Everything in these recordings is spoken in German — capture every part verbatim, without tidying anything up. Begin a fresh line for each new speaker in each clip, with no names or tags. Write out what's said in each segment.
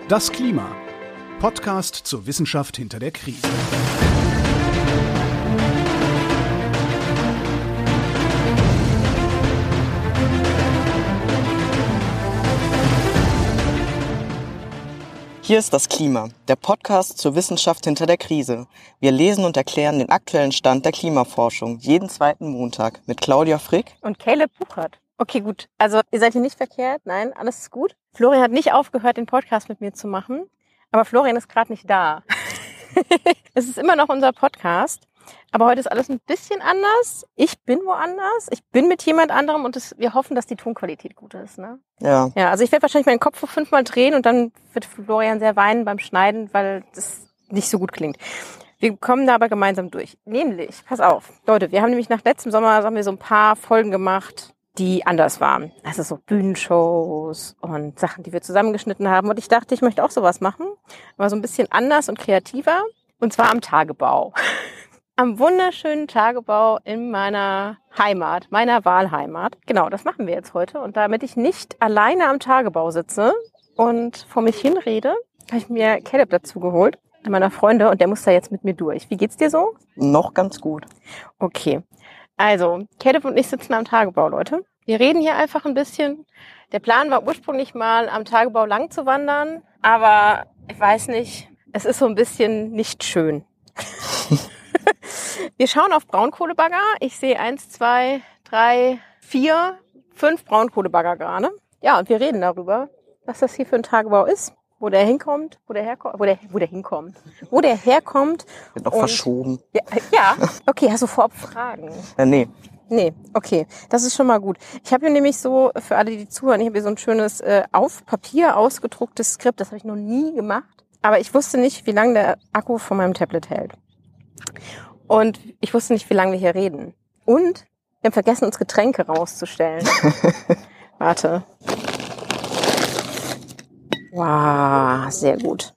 Das Klima. Podcast zur Wissenschaft hinter der Krise.
Hier ist das Klima, der Podcast zur Wissenschaft hinter der Krise. Wir lesen und erklären den aktuellen Stand der Klimaforschung jeden zweiten Montag mit Claudia Frick
und Caleb Buchert. Okay, gut. Also ihr seid hier nicht verkehrt. Nein, alles ist gut. Florian hat nicht aufgehört, den Podcast mit mir zu machen. Aber Florian ist gerade nicht da. Es ist immer noch unser Podcast. Aber heute ist alles ein bisschen anders. Ich bin woanders. Ich bin mit jemand anderem und das, wir hoffen, dass die Tonqualität gut ist. Ne?
Ja.
Ja, also ich werde wahrscheinlich meinen Kopf fünfmal drehen und dann wird Florian sehr weinen beim Schneiden, weil das nicht so gut klingt. Wir kommen da aber gemeinsam durch. Nämlich, pass auf, Leute, wir haben nämlich nach letztem Sommer haben wir so ein paar Folgen gemacht, die anders waren. Also so Bühnenshows und Sachen, die wir zusammengeschnitten haben. Und ich dachte, ich möchte auch sowas machen, aber so ein bisschen anders und kreativer. Und zwar am Tagebau. Am wunderschönen Tagebau in meiner Heimat, meiner Wahlheimat. Genau, das machen wir jetzt heute. Und damit ich nicht alleine am Tagebau sitze und vor mich hinrede, habe ich mir Caleb dazu geholt, meiner Freunde, und der muss da jetzt mit mir durch. Wie geht's dir so?
Noch ganz gut.
Okay, also Caleb und ich sitzen am Tagebau, Leute. Wir reden hier einfach ein bisschen. Der Plan war ursprünglich mal, am Tagebau lang zu wandern, aber ich weiß nicht, es ist so ein bisschen nicht schön. Wir schauen auf Braunkohlebagger. Ich sehe eins, zwei, drei, vier, fünf Braunkohlebagger gerade. Ja, und wir reden darüber, was das hier für ein Tagebau ist, wo der hinkommt, wo der herkommt, wo der, wo der hinkommt, wo der herkommt.
Wird noch
und,
verschoben.
Ja, ja, okay, hast du vorab Fragen?
Äh, nee.
Nee, okay, das ist schon mal gut. Ich habe hier nämlich so, für alle, die zuhören, ich habe hier so ein schönes äh, auf Papier ausgedrucktes Skript, das habe ich noch nie gemacht. Aber ich wusste nicht, wie lange der Akku von meinem Tablet hält. Und ich wusste nicht, wie lange wir hier reden. Und wir haben vergessen, uns Getränke rauszustellen. Warte. Wow, sehr gut.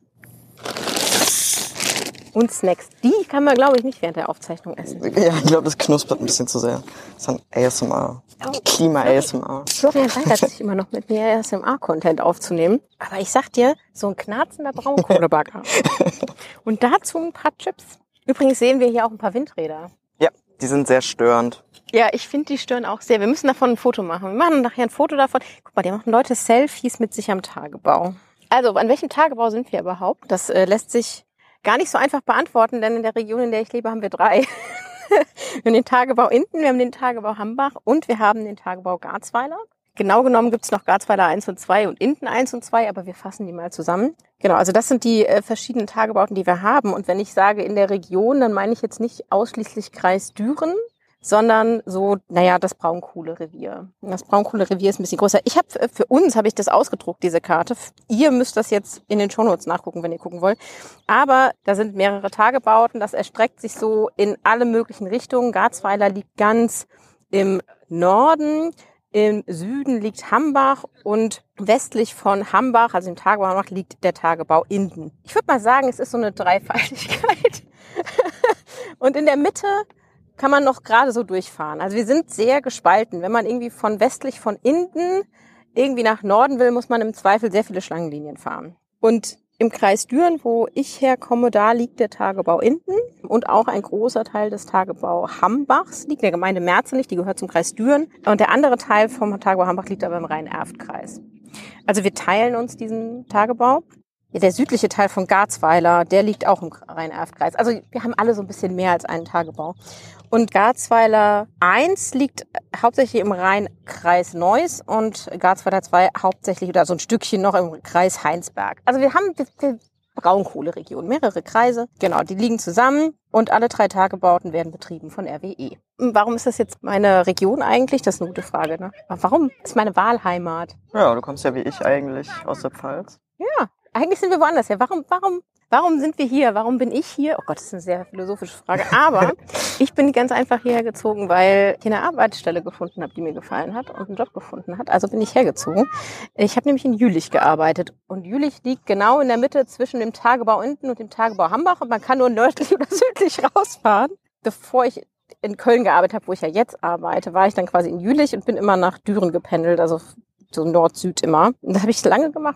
Und Snacks. Die kann man, glaube ich, nicht während der Aufzeichnung essen.
Ja, ich glaube, das knuspert ein bisschen zu sehr. Das ist ein A S M R. Klima-A S M R.
Florian weigert sich immer noch, mit mir A S M R-Content aufzunehmen. Aber ich sag dir, so ein knarzender Braunkohlebagger. Und dazu ein paar Chips. Übrigens sehen wir hier auch ein paar Windräder.
Ja, die sind sehr störend.
Ja, ich finde, die stören auch sehr. Wir müssen davon ein Foto machen. Wir machen nachher ein Foto davon. Guck mal, die machen Leute Selfies mit sich am Tagebau. Also, an welchem Tagebau sind wir überhaupt? Das äh, lässt sich gar nicht so einfach beantworten, denn in der Region, in der ich lebe, haben wir drei. Wir haben den Tagebau Inten, wir haben den Tagebau Hambach und wir haben den Tagebau Garzweiler. Genau genommen gibt's noch Garzweiler eins und zwei und Inten eins und zwei, aber wir fassen die mal zusammen. Genau, also das sind die äh, verschiedenen Tagebauten, die wir haben. Und wenn ich sage in der Region, dann meine ich jetzt nicht ausschließlich Kreis Düren, sondern so, naja, das Braunkohlerevier. Das Braunkohlerevier ist ein bisschen größer. Ich habe für uns habe ich das ausgedruckt, diese Karte. Ihr müsst das jetzt in den Shownotes nachgucken, wenn ihr gucken wollt. Aber da sind mehrere Tagebauten. Das erstreckt sich so in alle möglichen Richtungen. Garzweiler liegt ganz im Norden. Im Süden liegt Hambach und westlich von Hambach, also im Tagebau Hambach, liegt der Tagebau Inten. Ich würde mal sagen, es ist so eine Dreifaltigkeit. Und in der Mitte kann man noch gerade so durchfahren. Also wir sind sehr gespalten. Wenn man irgendwie von westlich von Inten irgendwie nach Norden will, muss man im Zweifel sehr viele Schlangenlinien fahren. Und im Kreis Düren, wo ich herkomme, da liegt der Tagebau Inten und auch ein großer Teil des Tagebau Hambachs liegt in der Gemeinde Merzenich, die gehört zum Kreis Düren. Und der andere Teil vom Tagebau Hambach liegt aber im Rhein-Erft-Kreis. Also wir teilen uns diesen Tagebau. Der südliche Teil von Garzweiler, der liegt auch im Rhein-Erft-Kreis. Also wir haben alle so ein bisschen mehr als einen Tagebau. Und Garzweiler eins liegt hauptsächlich im Rhein-Kreis Neuss und Garzweiler zwei hauptsächlich oder so ein Stückchen noch im Kreis Heinsberg. Also wir haben die Braunkohleregion, mehrere Kreise. Genau, die liegen zusammen und alle drei Tagebauten werden betrieben von R W E. Warum ist das jetzt meine Region eigentlich? Das ist eine gute Frage, ne? Aber warum ist meine Wahlheimat?
Ja, du kommst ja wie ich eigentlich aus der Pfalz.
Ja, eigentlich sind wir woanders her. Warum, warum, warum sind wir hier? Warum bin ich hier? Oh Gott, das ist eine sehr philosophische Frage. Aber ich bin ganz einfach hierher gezogen, weil ich eine Arbeitsstelle gefunden habe, die mir gefallen hat und einen Job gefunden hat. Also bin ich hergezogen. Ich habe nämlich in Jülich gearbeitet. Und Jülich liegt genau in der Mitte zwischen dem Tagebau Inten und dem Tagebau Hambach. Und man kann nur nördlich oder südlich rausfahren. Bevor ich in Köln gearbeitet habe, wo ich ja jetzt arbeite, war ich dann quasi in Jülich und bin immer nach Düren gependelt. Also so Nord-Süd immer. Und das habe ich lange gemacht.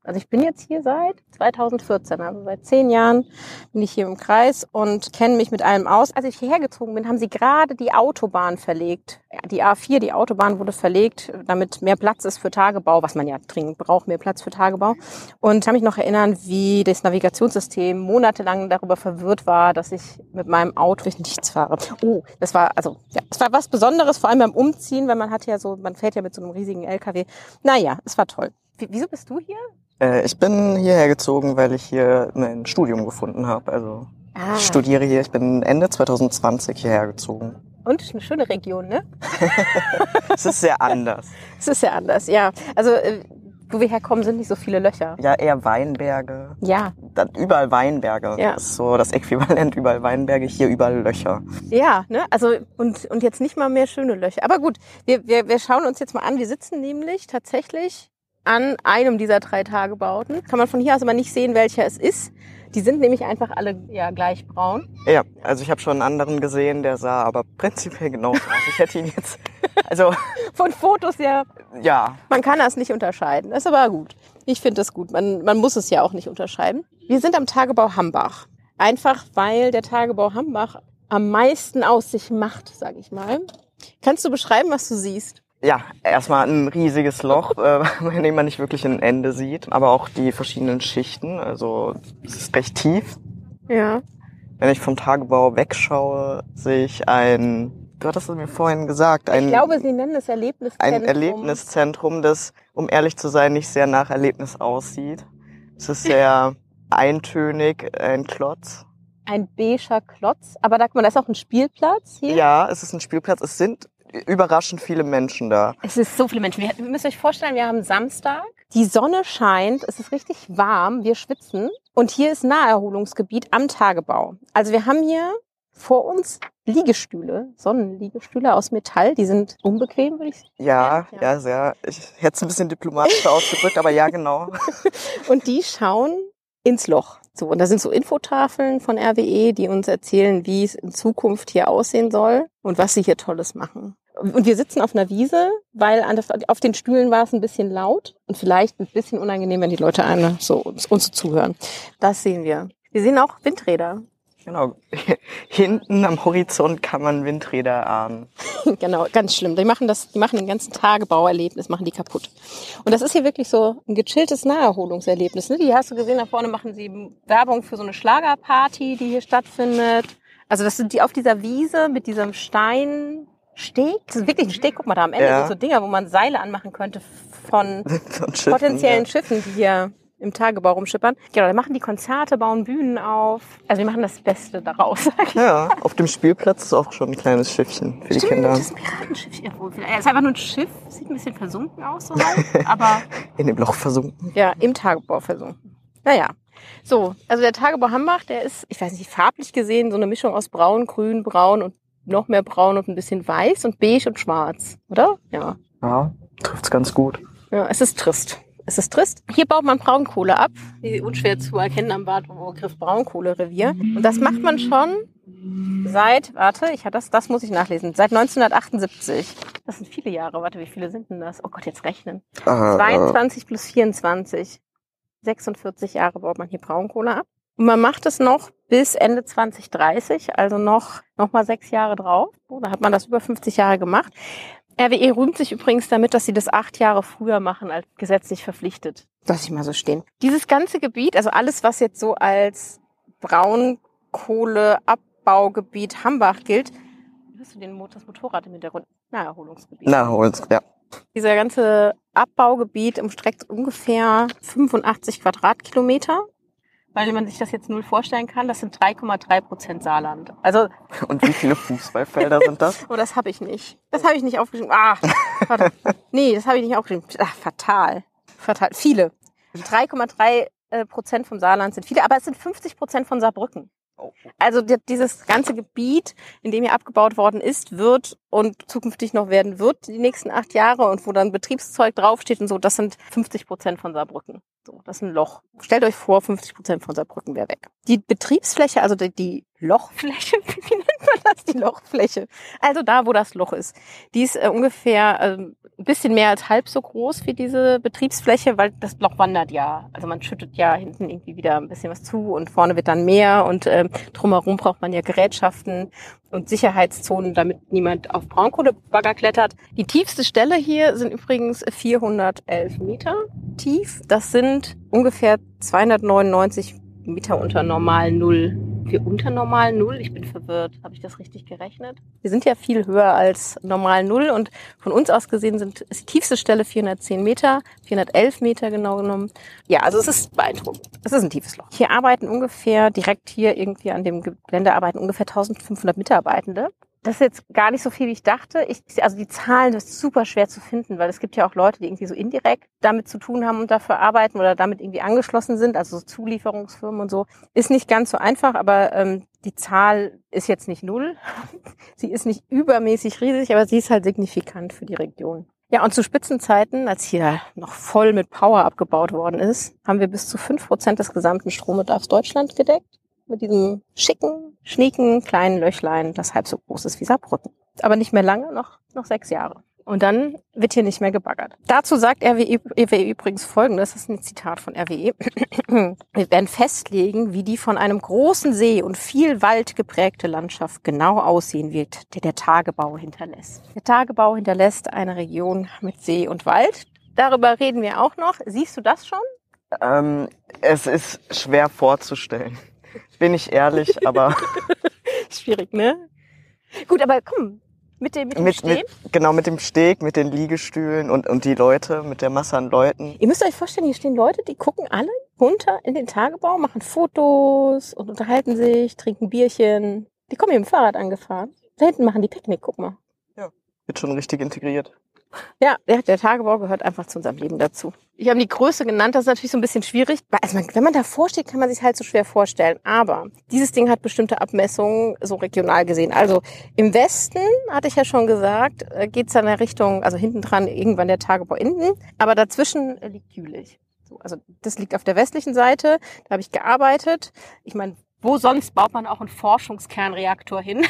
Also ich bin jetzt hier seit zweitausendvierzehn, also seit zehn Jahren bin ich hier im Kreis und kenne mich mit allem aus. Als ich hierher gezogen bin, haben sie gerade die Autobahn verlegt. Die A vier, die Autobahn wurde verlegt, damit mehr Platz ist für Tagebau, was man ja dringend braucht, mehr Platz für Tagebau. Und ich kann mich noch erinnern, wie das Navigationssystem monatelang darüber verwirrt war, dass ich mit meinem Auto durch nichts fahre. Oh, das war also ja, das war was Besonderes, vor allem beim Umziehen, weil man hat ja so, man fährt ja mit so einem riesigen L K W. Naja, es war toll. Wie, wieso bist du hier?
Äh, ich bin hierher gezogen, weil ich hier mein Studium gefunden habe. Also
Ah.
ich studiere hier. Ich bin Ende zwanzig zwanzig hierher gezogen.
Und eine schöne Region, ne?
Es ist sehr anders.
Es ist ja anders, ja. Also äh, wo wir herkommen, sind nicht so viele Löcher.
Ja, eher Weinberge.
Ja.
Dann überall Weinberge.
Ja.
Das ist so das Äquivalent, überall Weinberge, hier überall Löcher.
Ja, ne? Also und und jetzt nicht mal mehr schöne Löcher. Aber gut, wir wir wir schauen uns jetzt mal an. Wir sitzen nämlich tatsächlich an einem dieser drei Tagebauten. Kann man von hier aus aber nicht sehen, welcher es ist. Die sind nämlich einfach alle ja gleich braun.
Ja, also ich habe schon einen anderen gesehen, der sah aber prinzipiell genauso aus. Ich hätte ihn jetzt, also
Von Fotos ja,
ja,
man kann das nicht unterscheiden. Das ist aber gut. Ich finde das gut. Man man muss es ja auch nicht unterscheiden. Wir sind am Tagebau Hambach. Einfach weil der Tagebau Hambach am meisten aus sich macht, sage ich mal. Kannst du beschreiben, was du siehst?
ja, erstmal ein riesiges Loch, äh, in dem man nicht wirklich ein Ende sieht, aber auch die verschiedenen Schichten, also es ist recht tief.
Ja.
Wenn ich vom Tagebau wegschaue, sehe ich ein, du hattest es mir vorhin gesagt, ein,
Ich glaube, sie nennen es Erlebniszentrum.
ein Erlebniszentrum, das, um ehrlich zu sein, nicht sehr nach Erlebnis aussieht. Es ist sehr eintönig, ein Klotz.
Ein beiger Klotz. Aber da, guck mal, da ist auch ein Spielplatz hier.
Ja, es ist ein Spielplatz, es sind überraschend viele Menschen da.
Es ist so viele Menschen. Wir, ihr müsst euch vorstellen, wir haben Samstag. Die Sonne scheint, es ist richtig warm, wir schwitzen. Und hier ist Naherholungsgebiet am Tagebau. Also wir haben hier vor uns Liegestühle, Sonnenliegestühle aus Metall. Die sind unbequem, würde ich sagen.
Ja,
Ja.
ja, sehr. Ich hätte es ein bisschen diplomatischer ausgedrückt, aber ja, genau.
Und die schauen ins Loch. So, und da sind so Infotafeln von R W E, die uns erzählen, wie es in Zukunft hier aussehen soll und was sie hier Tolles machen. Und wir sitzen auf einer Wiese, weil an der, auf den Stühlen war es ein bisschen laut und vielleicht ein bisschen unangenehm, wenn die Leute eine, so, uns, uns so zuhören. Das sehen wir. Wir sehen auch Windräder.
Genau. Hinten am Horizont kann man Windräder ahnen.
Genau, ganz schlimm. Die machen das, die machen den ganzen Tagebauerlebnis, machen die kaputt. Und das ist hier wirklich so ein gechilltes Naherholungserlebnis. Ne? Die hast du gesehen, da vorne machen sie Werbung für so eine Schlagerparty, die hier stattfindet. Also das sind die auf dieser Wiese mit diesem Steinsteg. Das ist wirklich ein Steg. Guck mal, da am Ende
Ja.
sind so Dinger, wo man Seile anmachen könnte von
Von Schiffen,
potenziellen
ja.
Schiffen, die hier im Tagebau rumschippern. Genau, da machen die Konzerte, bauen Bühnen auf. Also wir machen das Beste daraus, sag ich.
Ja, auf dem Spielplatz ist auch schon ein kleines Schiffchen für die
Stimmt,
Kinder.
das ist ein Piratenschiff. Ja, wohl vielleicht. Es ist einfach nur ein Schiff, sieht ein bisschen versunken aus, so halt, aber
In dem Loch versunken.
ja, im Tagebau versunken. Naja, so, also der Tagebau Hambach, der ist, ich weiß nicht, farblich gesehen, so eine Mischung aus braun, grün, braun und noch mehr braun und ein bisschen weiß und beige und schwarz, oder? Ja.
Ja, trifft's ganz gut.
Ja, es ist trist. Es ist trist. Hier baut man Braunkohle ab, wie unschwer zu erkennen am Begriff Braunkohlerevier. Und das macht man schon seit, warte, ich hatte das, das muss ich nachlesen, seit neunzehnhundertachtundsiebzig. Das sind viele Jahre. Warte, wie viele sind denn das? Oh Gott, jetzt rechnen.
Äh,
zweiundzwanzig plus vierundzwanzig. sechsundvierzig Jahre baut man hier Braunkohle ab. Und man macht es noch bis Ende zwanzig dreißig, also noch, noch mal sechs Jahre drauf. So, da hat man das über fünfzig Jahre gemacht. R W E rühmt sich übrigens damit, dass sie das acht Jahre früher machen als gesetzlich verpflichtet. Lass ich mal so stehen. Dieses ganze Gebiet, also alles, was jetzt so als Braunkohleabbaugebiet Hambach gilt, hörst du den, Mo- das Motorrad im Hintergrund? Naherholungsgebiet.
Na, hol's, ja.
Dieser ganze Abbaugebiet umstreckt ungefähr fünfundachtzig Quadratkilometer. Weil man sich das jetzt null vorstellen kann, das sind drei Komma drei Prozent Saarland. Also,
Und wie viele Fußballfelder sind das?
oh, das habe ich nicht. Das habe ich nicht aufgeschrieben. Ah, warte. Nee, das habe ich nicht aufgeschrieben. Ach, fatal. Fatal. Viele. drei Komma drei Prozent vom Saarland sind viele, aber es sind fünfzig Prozent von Saarbrücken. Also die, dieses ganze Gebiet, in dem hier abgebaut worden ist, wird und zukünftig noch werden wird, die nächsten acht Jahre und wo dann Betriebszeug draufsteht und so, das sind fünfzig Prozent von Saarbrücken. So, das ist ein Loch. Stellt euch vor, fünfzig Prozent von Saarbrücken wäre weg. Die Betriebsfläche, also die, die Lochfläche, wie nennt man das? Die Lochfläche. Also da, wo das Loch ist. Die ist äh, ungefähr äh, ein bisschen mehr als halb so groß wie diese Betriebsfläche, weil das Loch wandert ja. Also man schüttet ja hinten irgendwie wieder ein bisschen was zu und vorne wird dann mehr und äh, drumherum braucht man ja Gerätschaften und Sicherheitszonen, damit niemand auf Braunkohlebagger klettert. Die tiefste Stelle hier sind übrigens vierhundertelf Meter tief. Das sind ungefähr zweihundertneunundneunzig Meter unter normal Null. Wir unter normal Null? Ich bin verwirrt. Habe ich das richtig gerechnet? Wir sind ja viel höher als normal Null und von uns aus gesehen sind, ist die tiefste Stelle vierhundertzehn Meter, vierhundertelf Meter genau genommen. Ja, also es ist beeindruckend. Es ist ein tiefes Loch. Hier arbeiten ungefähr, direkt hier irgendwie an dem Gelände arbeiten ungefähr eintausendfünfhundert Mitarbeitende. Das ist jetzt gar nicht so viel, wie ich dachte. Ich, also die Zahlen, das ist super schwer zu finden, weil es gibt ja auch Leute, die irgendwie so indirekt damit zu tun haben und dafür arbeiten oder damit irgendwie angeschlossen sind, also so Zulieferungsfirmen und so. Ist nicht ganz so einfach, aber ähm, die Zahl ist jetzt nicht null. Sie ist nicht übermäßig riesig, aber sie ist halt signifikant für die Region. Ja, und zu Spitzenzeiten, als hier noch voll mit Power abgebaut worden ist, haben wir bis zu fünf Prozent des gesamten Strombedarfs Deutschland gedeckt. Mit diesem schicken, schnieken, kleinen Löchlein, das halb so groß ist wie Saarbrücken. Aber nicht mehr lange, noch, noch sechs Jahre. Und dann wird hier nicht mehr gebaggert. Dazu sagt R W E, R W E übrigens Folgendes, das ist ein Zitat von R W E. Wir werden festlegen, wie die von einem großen See und viel Wald geprägte Landschaft genau aussehen wird, der der Tagebau hinterlässt. Der Tagebau hinterlässt eine Region mit See und Wald. Darüber reden wir auch noch. Siehst du das schon?
Ähm, es ist schwer vorzustellen. Bin ich ehrlich, aber...
Schwierig, ne? Gut, aber komm, mit dem, mit dem
mit,
Steg.
Mit, genau, mit dem Steg, mit den Liegestühlen und, und die Leute, mit der Masse an Leuten.
Ihr müsst euch vorstellen, hier stehen Leute, die gucken alle runter in den Tagebau, machen Fotos und unterhalten sich, trinken Bierchen. Die kommen hier mit dem Fahrrad angefahren. Da hinten machen die Picknick, guck mal.
Ja, wird schon richtig integriert.
Ja, der, der Tagebau gehört einfach zu unserem Leben dazu. Ich habe die Größe genannt, das ist natürlich so ein bisschen schwierig. Also man, wenn man davor steht, kann man sich halt so schwer vorstellen. Aber dieses Ding hat bestimmte Abmessungen, so regional gesehen. Also im Westen, hatte ich ja schon gesagt, geht es in der Richtung, also hinten dran irgendwann der Tagebau innen. Aber dazwischen liegt Jülich. So, also das liegt auf der westlichen Seite, da habe ich gearbeitet. Ich meine, wo sonst baut man auch einen Forschungskernreaktor hin?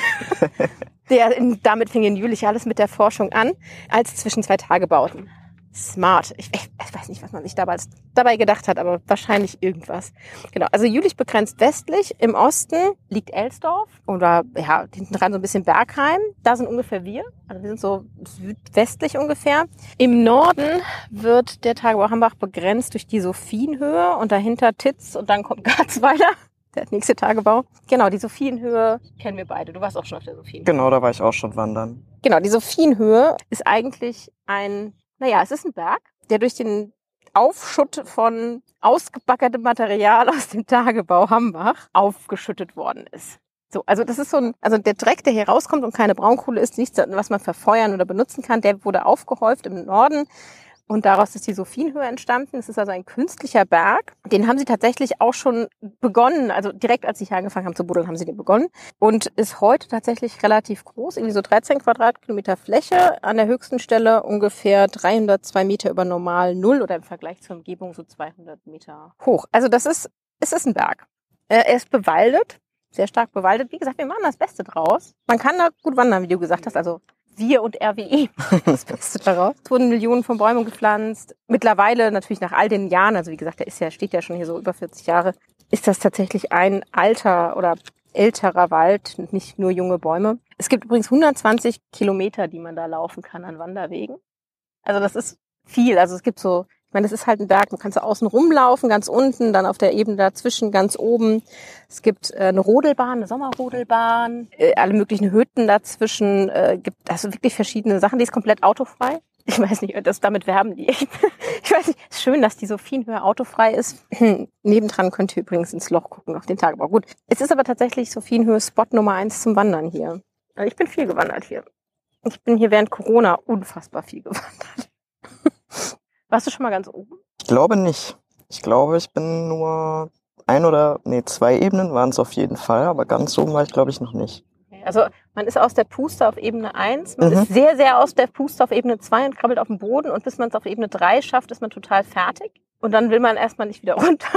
Der, in, damit fing in Jülich alles mit der Forschung an, als zwischen zwei Tagebauten. Smart. Ich, ich, ich weiß nicht, was man sich dabei, dabei gedacht hat, aber wahrscheinlich irgendwas. Genau. Also Jülich begrenzt westlich. Im Osten liegt Elsdorf oder ja, hinten dran so ein bisschen Bergheim. Da sind ungefähr wir. Also wir sind so südwestlich ungefähr. Im Norden wird der Tagebau Hambach begrenzt durch die Sophienhöhe und dahinter Titz und dann kommt Garzweiler. Der nächste Tagebau. Genau, die Sophienhöhe kennen wir beide. Du warst auch schon auf der Sophienhöhe.
Genau, da war ich auch schon wandern.
Genau, die Sophienhöhe ist eigentlich ein, naja, es ist ein Berg, der durch den Aufschutt von ausgebackertem Material aus dem Tagebau Hambach aufgeschüttet worden ist. So, also das ist so ein, also der Dreck, der hier rauskommt und keine Braunkohle ist, nichts, was man verfeuern oder benutzen kann, der wurde aufgehäuft im Norden. Und daraus ist die Sophienhöhe entstanden. Es ist also ein künstlicher Berg. Den haben sie tatsächlich auch schon begonnen. Also direkt als sie hier angefangen haben zu buddeln, haben sie den begonnen. Und ist heute tatsächlich relativ groß. Irgendwie so dreizehn Quadratkilometer Fläche. An der höchsten Stelle ungefähr dreihundertzwei Meter über normal Null oder im Vergleich zur Umgebung so zweihundert Meter hoch. Also das ist, es ist ein Berg. Er ist bewaldet. Sehr stark bewaldet. Wie gesagt, wir machen das Beste draus. Man kann da gut wandern, wie du gesagt hast. Also wir und R W E, das Beste daraus. Es wurden Millionen von Bäumen gepflanzt. Mittlerweile, natürlich nach all den Jahren, also wie gesagt, der ist ja, steht ja schon hier so über vierzig Jahre, ist das tatsächlich ein alter oder älterer Wald, nicht nur junge Bäume. Es gibt übrigens hundertzwanzig Kilometer, die man da laufen kann an Wanderwegen. Also das ist viel. Also es gibt so, ich meine, das ist halt ein Berg, man kann so außen rumlaufen, ganz unten, dann auf der Ebene dazwischen, ganz oben. Es gibt äh, eine Rodelbahn, eine Sommerrodelbahn, äh, alle möglichen Hütten dazwischen. Äh, gibt also wirklich verschiedene Sachen. Die ist komplett autofrei. Ich weiß nicht, das damit werben die. Ich weiß nicht, ist schön, dass die Sophienhöhe autofrei ist. Nebendran könnt ihr übrigens ins Loch gucken auf den Tagebau. Gut, es ist aber tatsächlich Sophienhöhe Spot Nummer eins zum Wandern hier. Also ich bin viel gewandert hier. Ich bin hier während Corona unfassbar viel gewandert. Warst du schon mal ganz oben?
Ich glaube nicht. Ich glaube, ich bin nur ein oder, nee, zwei Ebenen waren es auf jeden Fall, aber ganz oben war ich, glaube ich, noch nicht.
Also man ist aus der Puste auf Ebene eins, man
Mhm.
ist sehr, sehr aus der Puste auf Ebene zwei und krabbelt auf den Boden und bis man es auf Ebene drei schafft, ist man total fertig. Und dann will man erstmal nicht wieder runter.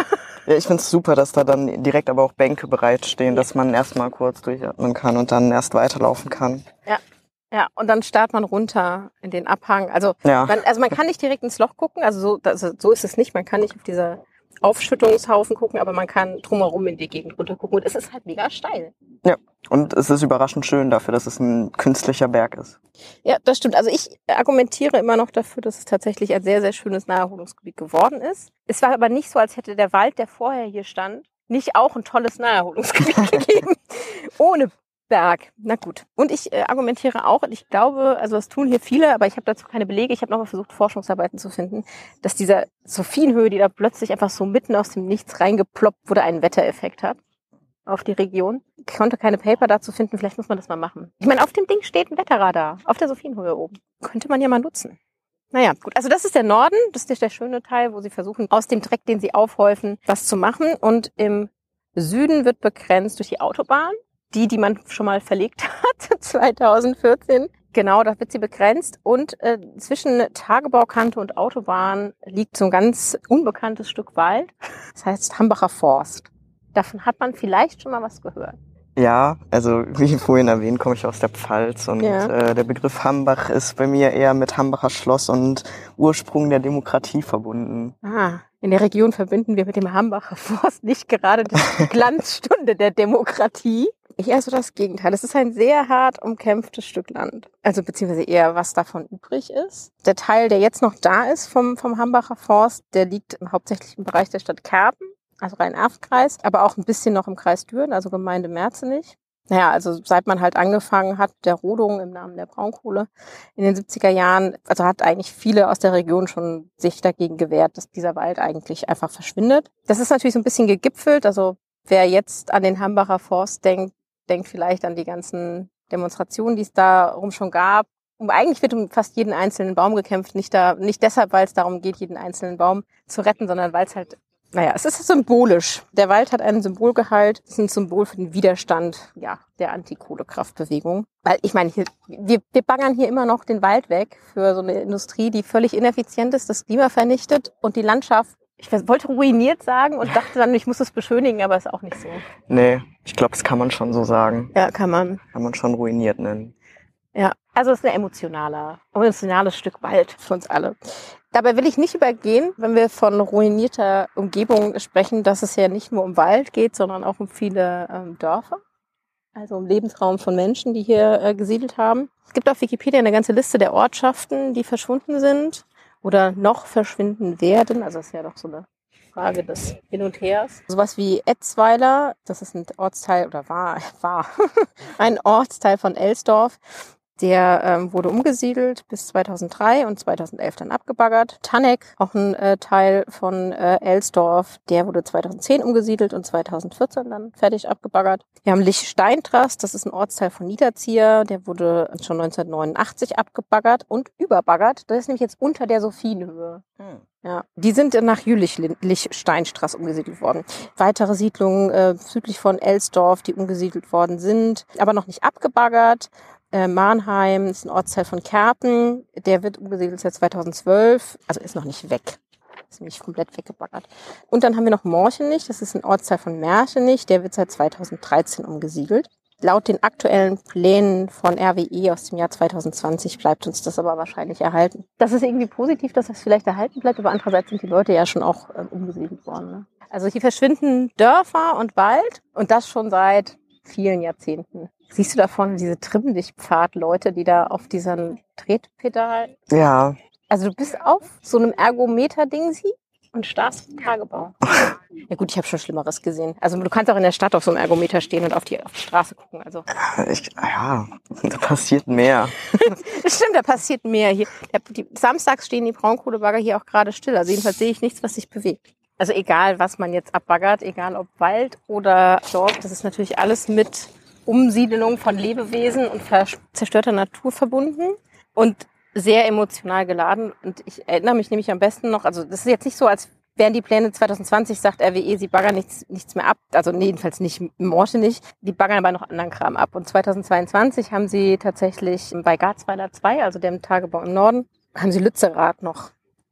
Ja, ich finde es super, dass da dann direkt aber auch Bänke bereitstehen,
Ja.
dass man erstmal kurz durchatmen kann und dann erst weiterlaufen kann.
Ja. Ja, und dann starrt man runter in den Abhang. Also,
Ja.
man, also man kann nicht direkt ins Loch gucken, also so, das, so ist es nicht. Man kann nicht auf diese Aufschüttungshaufen gucken, aber man kann drumherum in die Gegend runter gucken. Und es ist halt mega steil.
Ja, und es ist überraschend schön dafür, dass es ein künstlicher Berg ist.
Ja, das stimmt. Also ich argumentiere immer noch dafür, dass es tatsächlich ein sehr, sehr schönes Naherholungsgebiet geworden ist. Es war aber nicht so, als hätte der Wald, der vorher hier stand, nicht auch ein tolles Naherholungsgebiet gegeben. Ohne Berg. Na gut. Und ich äh, argumentiere auch, und ich glaube, also das tun hier viele, aber ich habe dazu keine Belege, ich habe nochmal versucht, Forschungsarbeiten zu finden, dass dieser Sophienhöhe, die da plötzlich einfach so mitten aus dem Nichts reingeploppt wurde, einen Wettereffekt hat auf die Region. Ich konnte keine Paper dazu finden, vielleicht muss man das mal machen. Ich meine, auf dem Ding steht ein Wetterradar, auf der Sophienhöhe oben. Könnte man ja mal nutzen. Naja, gut. Also das ist der Norden, das ist der schöne Teil, wo sie versuchen, aus dem Dreck, den sie aufhäufen, was zu machen. Und im Süden wird begrenzt durch die Autobahn. Die, die man schon mal verlegt hat, zweitausendvierzehn. Genau, da wird sie begrenzt. Und äh, zwischen Tagebaukante und Autobahn liegt so ein ganz unbekanntes Stück Wald. Das heißt Hambacher Forst. Davon hat man vielleicht schon mal was gehört.
Ja, also wie vorhin erwähnt, komme ich aus der Pfalz und
Ja.
äh, der Begriff Hambach ist bei mir eher mit Hambacher Schloss und Ursprung der Demokratie verbunden.
Ah, in der Region verbinden wir mit dem Hambacher Forst nicht gerade die Glanzstunde der Demokratie. Eher so das Gegenteil. Es ist ein sehr hart umkämpftes Stück Land. Also beziehungsweise eher, was davon übrig ist. Der Teil, der jetzt noch da ist vom, vom Hambacher Forst, der liegt hauptsächlich im Bereich der Stadt Kerpen, also Rhein-Erft-Kreis, aber auch ein bisschen noch im Kreis Düren, also Gemeinde Merzenich. Naja, also seit man halt angefangen hat, der Rodung im Namen der Braunkohle in den siebziger Jahren, also hat eigentlich viele aus der Region schon sich dagegen gewehrt, dass dieser Wald eigentlich einfach verschwindet. Das ist natürlich so ein bisschen gegipfelt, also wer jetzt an den Hambacher Forst denkt, denkt vielleicht an die ganzen Demonstrationen, die es darum schon gab. Und eigentlich wird um fast jeden einzelnen Baum gekämpft, nicht da, nicht deshalb, weil es darum geht, jeden einzelnen Baum zu retten, sondern weil es halt, naja, es ist symbolisch. Der Wald hat einen Symbolgehalt. Es ist ein Symbol für den Widerstand, ja, der Antikohlekraftbewegung. Weil ich meine, hier, wir, wir baggern hier immer noch den Wald weg für so eine Industrie, die völlig ineffizient ist, das Klima vernichtet und die Landschaft, ich wollte ruiniert sagen und dachte dann, ich muss es beschönigen, aber ist auch nicht so.
Nee, ich glaube, das kann man schon so sagen.
Ja, kann man.
Kann man schon ruiniert nennen.
Ja, also es ist ein emotionaler, emotionales Stück Wald für uns alle. Dabei will ich nicht übergehen, wenn wir von ruinierter Umgebung sprechen, dass es ja nicht nur um Wald geht, sondern auch um viele ähm, Dörfer. Also um Lebensraum von Menschen, die hier äh, gesiedelt haben. Es gibt auf Wikipedia eine ganze Liste der Ortschaften, die verschwunden sind oder noch verschwinden werden. Also das ist ja doch so eine Frage des Hin und Hers. Sowas wie Etzweiler, das ist ein Ortsteil, oder war, war ein Ortsteil von Elsdorf. Der ähm, wurde umgesiedelt bis zweitausenddrei und zweitausendelf dann abgebaggert. Tanneck, auch ein äh, Teil von äh, Elsdorf, der wurde zweitausendzehn umgesiedelt und zweitausendvierzehn dann fertig abgebaggert. Wir haben Lichsteintrast, das ist ein Ortsteil von Niederzieher, der wurde schon neunzehnhundertneunundachtzig abgebaggert und überbaggert. Das ist nämlich jetzt unter der Sophienhöhe. Hm. Ja, die sind nach Jülich-Steinstraß umgesiedelt worden. Weitere Siedlungen äh, südlich von Elsdorf, die umgesiedelt worden sind, aber noch nicht abgebaggert. Äh, Marnheim ist ein Ortsteil von Kerpen, der wird umgesiedelt seit zweitausendzwölf, also ist noch nicht weg, ist nämlich komplett weggebaggert. Und dann haben wir noch Morchenich, das ist ein Ortsteil von Merchenich, der wird seit zweitausenddreizehn umgesiedelt. Laut den aktuellen Plänen von R W E aus dem Jahr zweitausendzwanzig bleibt uns das aber wahrscheinlich erhalten. Das ist irgendwie positiv, dass das vielleicht erhalten bleibt, aber andererseits sind die Leute ja schon auch äh, umgesiedelt worden. Ne? Also hier verschwinden Dörfer und Wald und das schon seit vielen Jahrzehnten. Siehst du davon diese Trimm-dich-Pfad-Leute, die da auf diesem Tretpedal...
Ja.
Also du bist auf so einem Ergometer-Ding-Sie und starrst im Tagebau. Ja gut, ich habe schon Schlimmeres gesehen. Also du kannst auch in der Stadt auf so einem Ergometer stehen und auf die, auf die Straße gucken. Also
Ich, ja, da passiert mehr.
Stimmt, da passiert mehr. Hier, der, die, samstags stehen die Braunkohlebagger hier auch gerade still. Also jedenfalls sehe ich nichts, was sich bewegt. Also egal, was man jetzt abbaggert, egal ob Wald oder Dorf, das ist natürlich alles mit Umsiedelung von Lebewesen und zerstörter Natur verbunden und sehr emotional geladen. Und ich erinnere mich nämlich am besten noch, also das ist jetzt nicht so, als wären die Pläne zweitausendzwanzig, sagt R W E, sie baggern nichts, nichts mehr ab. Also nee, jedenfalls nicht, Morte nicht. Die baggern aber noch anderen Kram ab. Und zweitausendzweiundzwanzig haben sie tatsächlich bei Garzweiler zwei, also dem Tagebau im Norden, haben sie Lützerath noch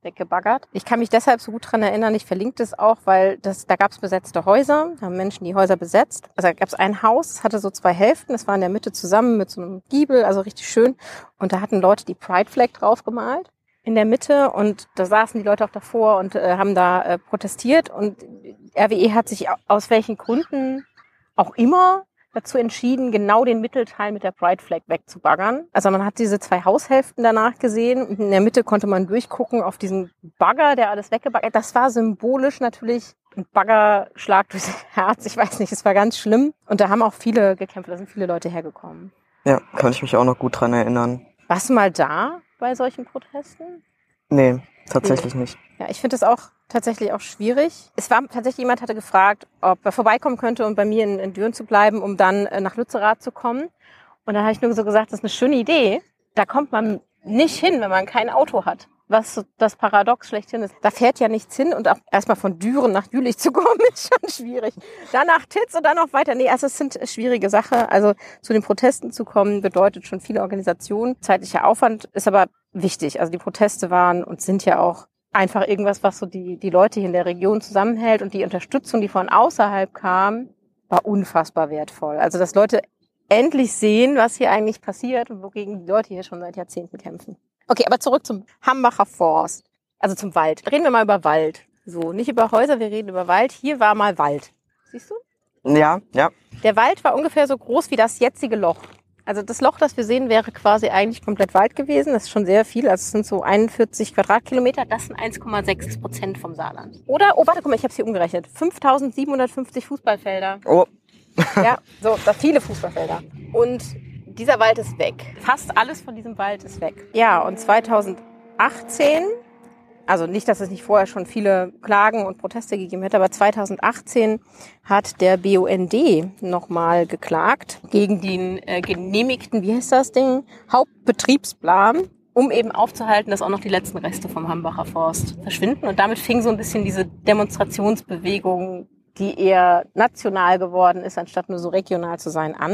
weggebaggert. Ich kann mich deshalb so gut dran erinnern, ich verlinke das auch, weil das, da gab es besetzte Häuser, da haben Menschen die Häuser besetzt. Also da gab es ein Haus, das hatte so zwei Hälften, das war in der Mitte zusammen mit so einem Giebel, also richtig schön. Und da hatten Leute die Pride Flag drauf gemalt in der Mitte und da saßen die Leute auch davor und äh, haben da äh, protestiert. Und R W E hat sich aus welchen Gründen auch immer dazu entschieden, genau den Mittelteil mit der Pride Flag wegzubaggern. Also man hat diese zwei Haushälften danach gesehen und in der Mitte konnte man durchgucken auf diesen Bagger, der alles weggebaggert. Das war symbolisch natürlich ein Baggerschlag durchs Herz. Ich weiß nicht, es war ganz schlimm. Und da haben auch viele gekämpft, da sind viele Leute hergekommen.
Ja, kann ich mich auch noch gut dran erinnern.
Warst du mal da bei solchen Protesten?
Nee, tatsächlich nee. nicht.
Ja, ich finde das auch tatsächlich auch schwierig. Es war tatsächlich, jemand hatte gefragt, ob er vorbeikommen könnte, um bei mir in, in Düren zu bleiben, um dann äh, nach Lützerath zu kommen. Und dann habe ich nur so gesagt, das ist eine schöne Idee. Da kommt man nicht hin, wenn man kein Auto hat. Was so das Paradox schlechthin ist. Da fährt ja nichts hin und auch erstmal von Düren nach Jülich zu kommen, ist schon schwierig. Dann nach Titz und dann noch weiter. Nee, also es sind schwierige Sachen. Also zu den Protesten zu kommen, bedeutet schon viele Organisationen. Zeitlicher Aufwand ist aber wichtig. Also die Proteste waren und sind ja auch einfach irgendwas, was so die, die Leute hier in der Region zusammenhält, und die Unterstützung, die von außerhalb kam, war unfassbar wertvoll. Also, dass Leute endlich sehen, was hier eigentlich passiert und wogegen die Leute hier schon seit Jahrzehnten kämpfen. Okay, aber zurück zum Hambacher Forst, also zum Wald. Reden wir mal über Wald. So, nicht über Häuser, wir reden über Wald. Hier war mal Wald. Siehst du?
Ja, ja.
Der Wald war ungefähr so groß wie das jetzige Loch. Also das Loch, das wir sehen, wäre quasi eigentlich komplett Wald gewesen. Das ist schon sehr viel. Also es sind so einundvierzig Quadratkilometer. Das sind eins Komma sechs Prozent vom Saarland. Oder, oh warte, guck mal, ich habe es hier umgerechnet. fünftausendsiebenhundertfünfzig Fußballfelder.
Oh.
Ja, so, da viele Fußballfelder. Und dieser Wald ist weg. Fast alles von diesem Wald ist weg. Ja, und zweitausendachtzehn, also nicht, dass es nicht vorher schon viele Klagen und Proteste gegeben hätte, aber zweitausendachtzehn hat der B U N D nochmal geklagt gegen den äh, genehmigten, wie heißt das Ding, Hauptbetriebsplan, um eben aufzuhalten, dass auch noch die letzten Reste vom Hambacher Forst verschwinden. Und damit fing so ein bisschen diese Demonstrationsbewegung, die eher national geworden ist, anstatt nur so regional zu sein, an.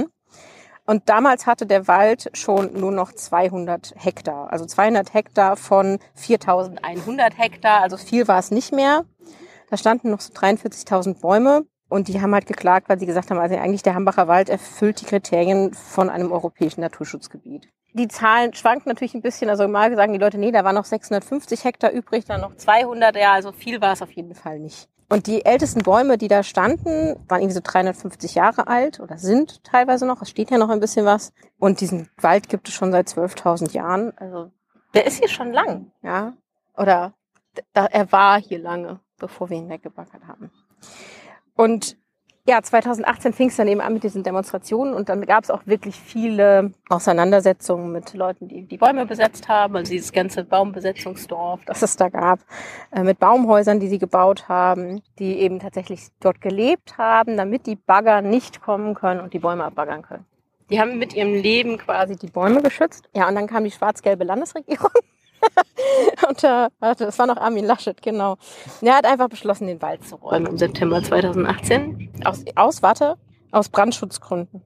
Und damals hatte der Wald schon nur noch zweihundert Hektar. Also zweihundert Hektar von viertausendeinhundert Hektar. Also viel war es nicht mehr. Da standen noch so dreiundvierzigtausend Bäume. Und die haben halt geklagt, weil sie gesagt haben, also eigentlich der Hambacher Wald erfüllt die Kriterien von einem europäischen Naturschutzgebiet. Die Zahlen schwanken natürlich ein bisschen. Also mal sagen die Leute, nee, da waren noch sechshundertfünfzig Hektar übrig, dann noch zweihundert. Ja, also viel war es auf jeden Fall nicht. Und die ältesten Bäume, die da standen, waren irgendwie so dreihundertfünfzig Jahre alt oder sind teilweise noch. Es steht ja noch ein bisschen was. Und diesen Wald gibt es schon seit zwölftausend Jahren. Also der ist hier schon lang, ja. Oder da, er war hier lange, bevor wir ihn weggebaggert haben. Und ja, zweitausendachtzehn fing es dann eben an mit diesen Demonstrationen, und dann gab es auch wirklich viele Auseinandersetzungen mit Leuten, die die Bäume besetzt haben, also dieses ganze Baumbesetzungsdorf, das es da gab, äh, mit Baumhäusern, die sie gebaut haben, die eben tatsächlich dort gelebt haben, damit die Bagger nicht kommen können und die Bäume abbaggern können. Die haben mit ihrem Leben quasi die Bäume geschützt. Ja, und dann kam die schwarz-gelbe Landesregierung. Und da, warte, das war noch Armin Laschet, genau. Er hat einfach beschlossen, den Wald zu räumen im September zweitausendachtzehn. Aus, aus warte, aus Brandschutzgründen.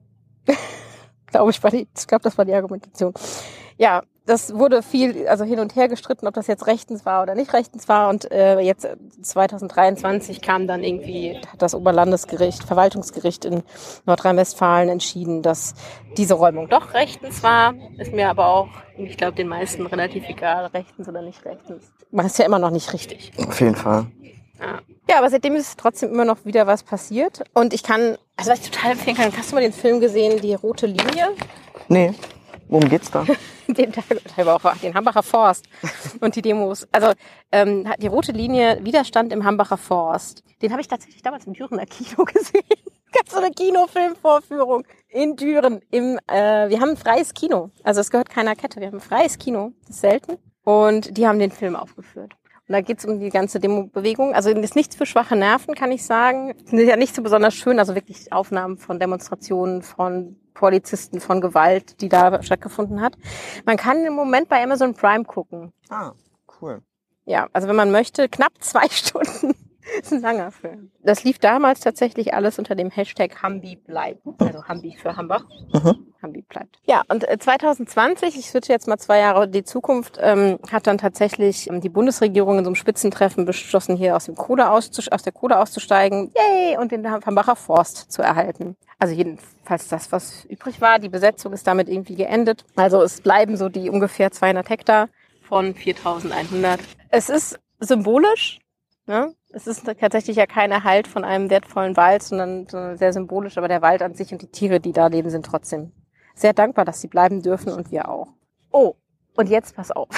glaube ich, war die, ich glaube, das war die Argumentation. Ja, das wurde viel, also hin und her gestritten, ob das jetzt rechtens war oder nicht rechtens war. Und äh, jetzt zweitausenddreiundzwanzig kam dann irgendwie, hat das Oberlandesgericht, Verwaltungsgericht in Nordrhein-Westfalen entschieden, dass diese Räumung doch rechtens war. Ist mir aber auch, ich glaube, den meisten relativ egal, rechtens oder nicht rechtens. Man ist ja immer noch nicht richtig.
Auf jeden Fall.
Ja. Ja, aber seitdem ist trotzdem immer noch wieder was passiert. Und ich kann, also was ich total empfehlen kann, hast du mal den Film gesehen, Die rote Linie?
Nee. Worum geht's da?
den, den Hambacher Forst und die Demos. Also ähm, die rote Linie, Widerstand im Hambacher Forst. Den habe ich tatsächlich damals im Dürener Kino gesehen. Ganz so eine Kinofilmvorführung in Düren. Im, äh, wir haben ein freies Kino. Also es gehört keiner Kette. Wir haben ein freies Kino. Das ist selten. Und die haben den Film aufgeführt. Und da geht's um die ganze Demo-Bewegung. Also das ist nichts für schwache Nerven, kann ich sagen. Das ist ja nicht so besonders schön. Also wirklich Aufnahmen von Demonstrationen, von Polizisten, von Gewalt, die da stattgefunden hat. Man kann im Moment bei Amazon Prime gucken.
Ah, cool.
Ja, also wenn man möchte, knapp zwei Stunden. Das ist ein langer Film. Das lief damals tatsächlich alles unter dem Hashtag Hambi bleiben. Also Hambi für Hambach. Mhm. Hambi bleibt. Ja, und zwanzig zwanzig, ich switche jetzt mal zwei Jahre in die Zukunft, ähm, hat dann tatsächlich ähm, die Bundesregierung in so einem Spitzentreffen beschlossen, hier aus dem Kohle auszus- aus der Kohle auszusteigen, yay, und den Hambacher Forst zu erhalten. Also jedenfalls das, was übrig war. Die Besetzung ist damit irgendwie geendet. Also es bleiben so die ungefähr zweihundert Hektar von viertausendeinhundert. Es ist symbolisch, ne? Es ist tatsächlich ja kein Erhalt von einem wertvollen Wald, sondern, sondern sehr symbolisch. Aber der Wald an sich und die Tiere, die da leben, sind trotzdem sehr dankbar, dass sie bleiben dürfen und wir auch. Oh, und jetzt pass auf.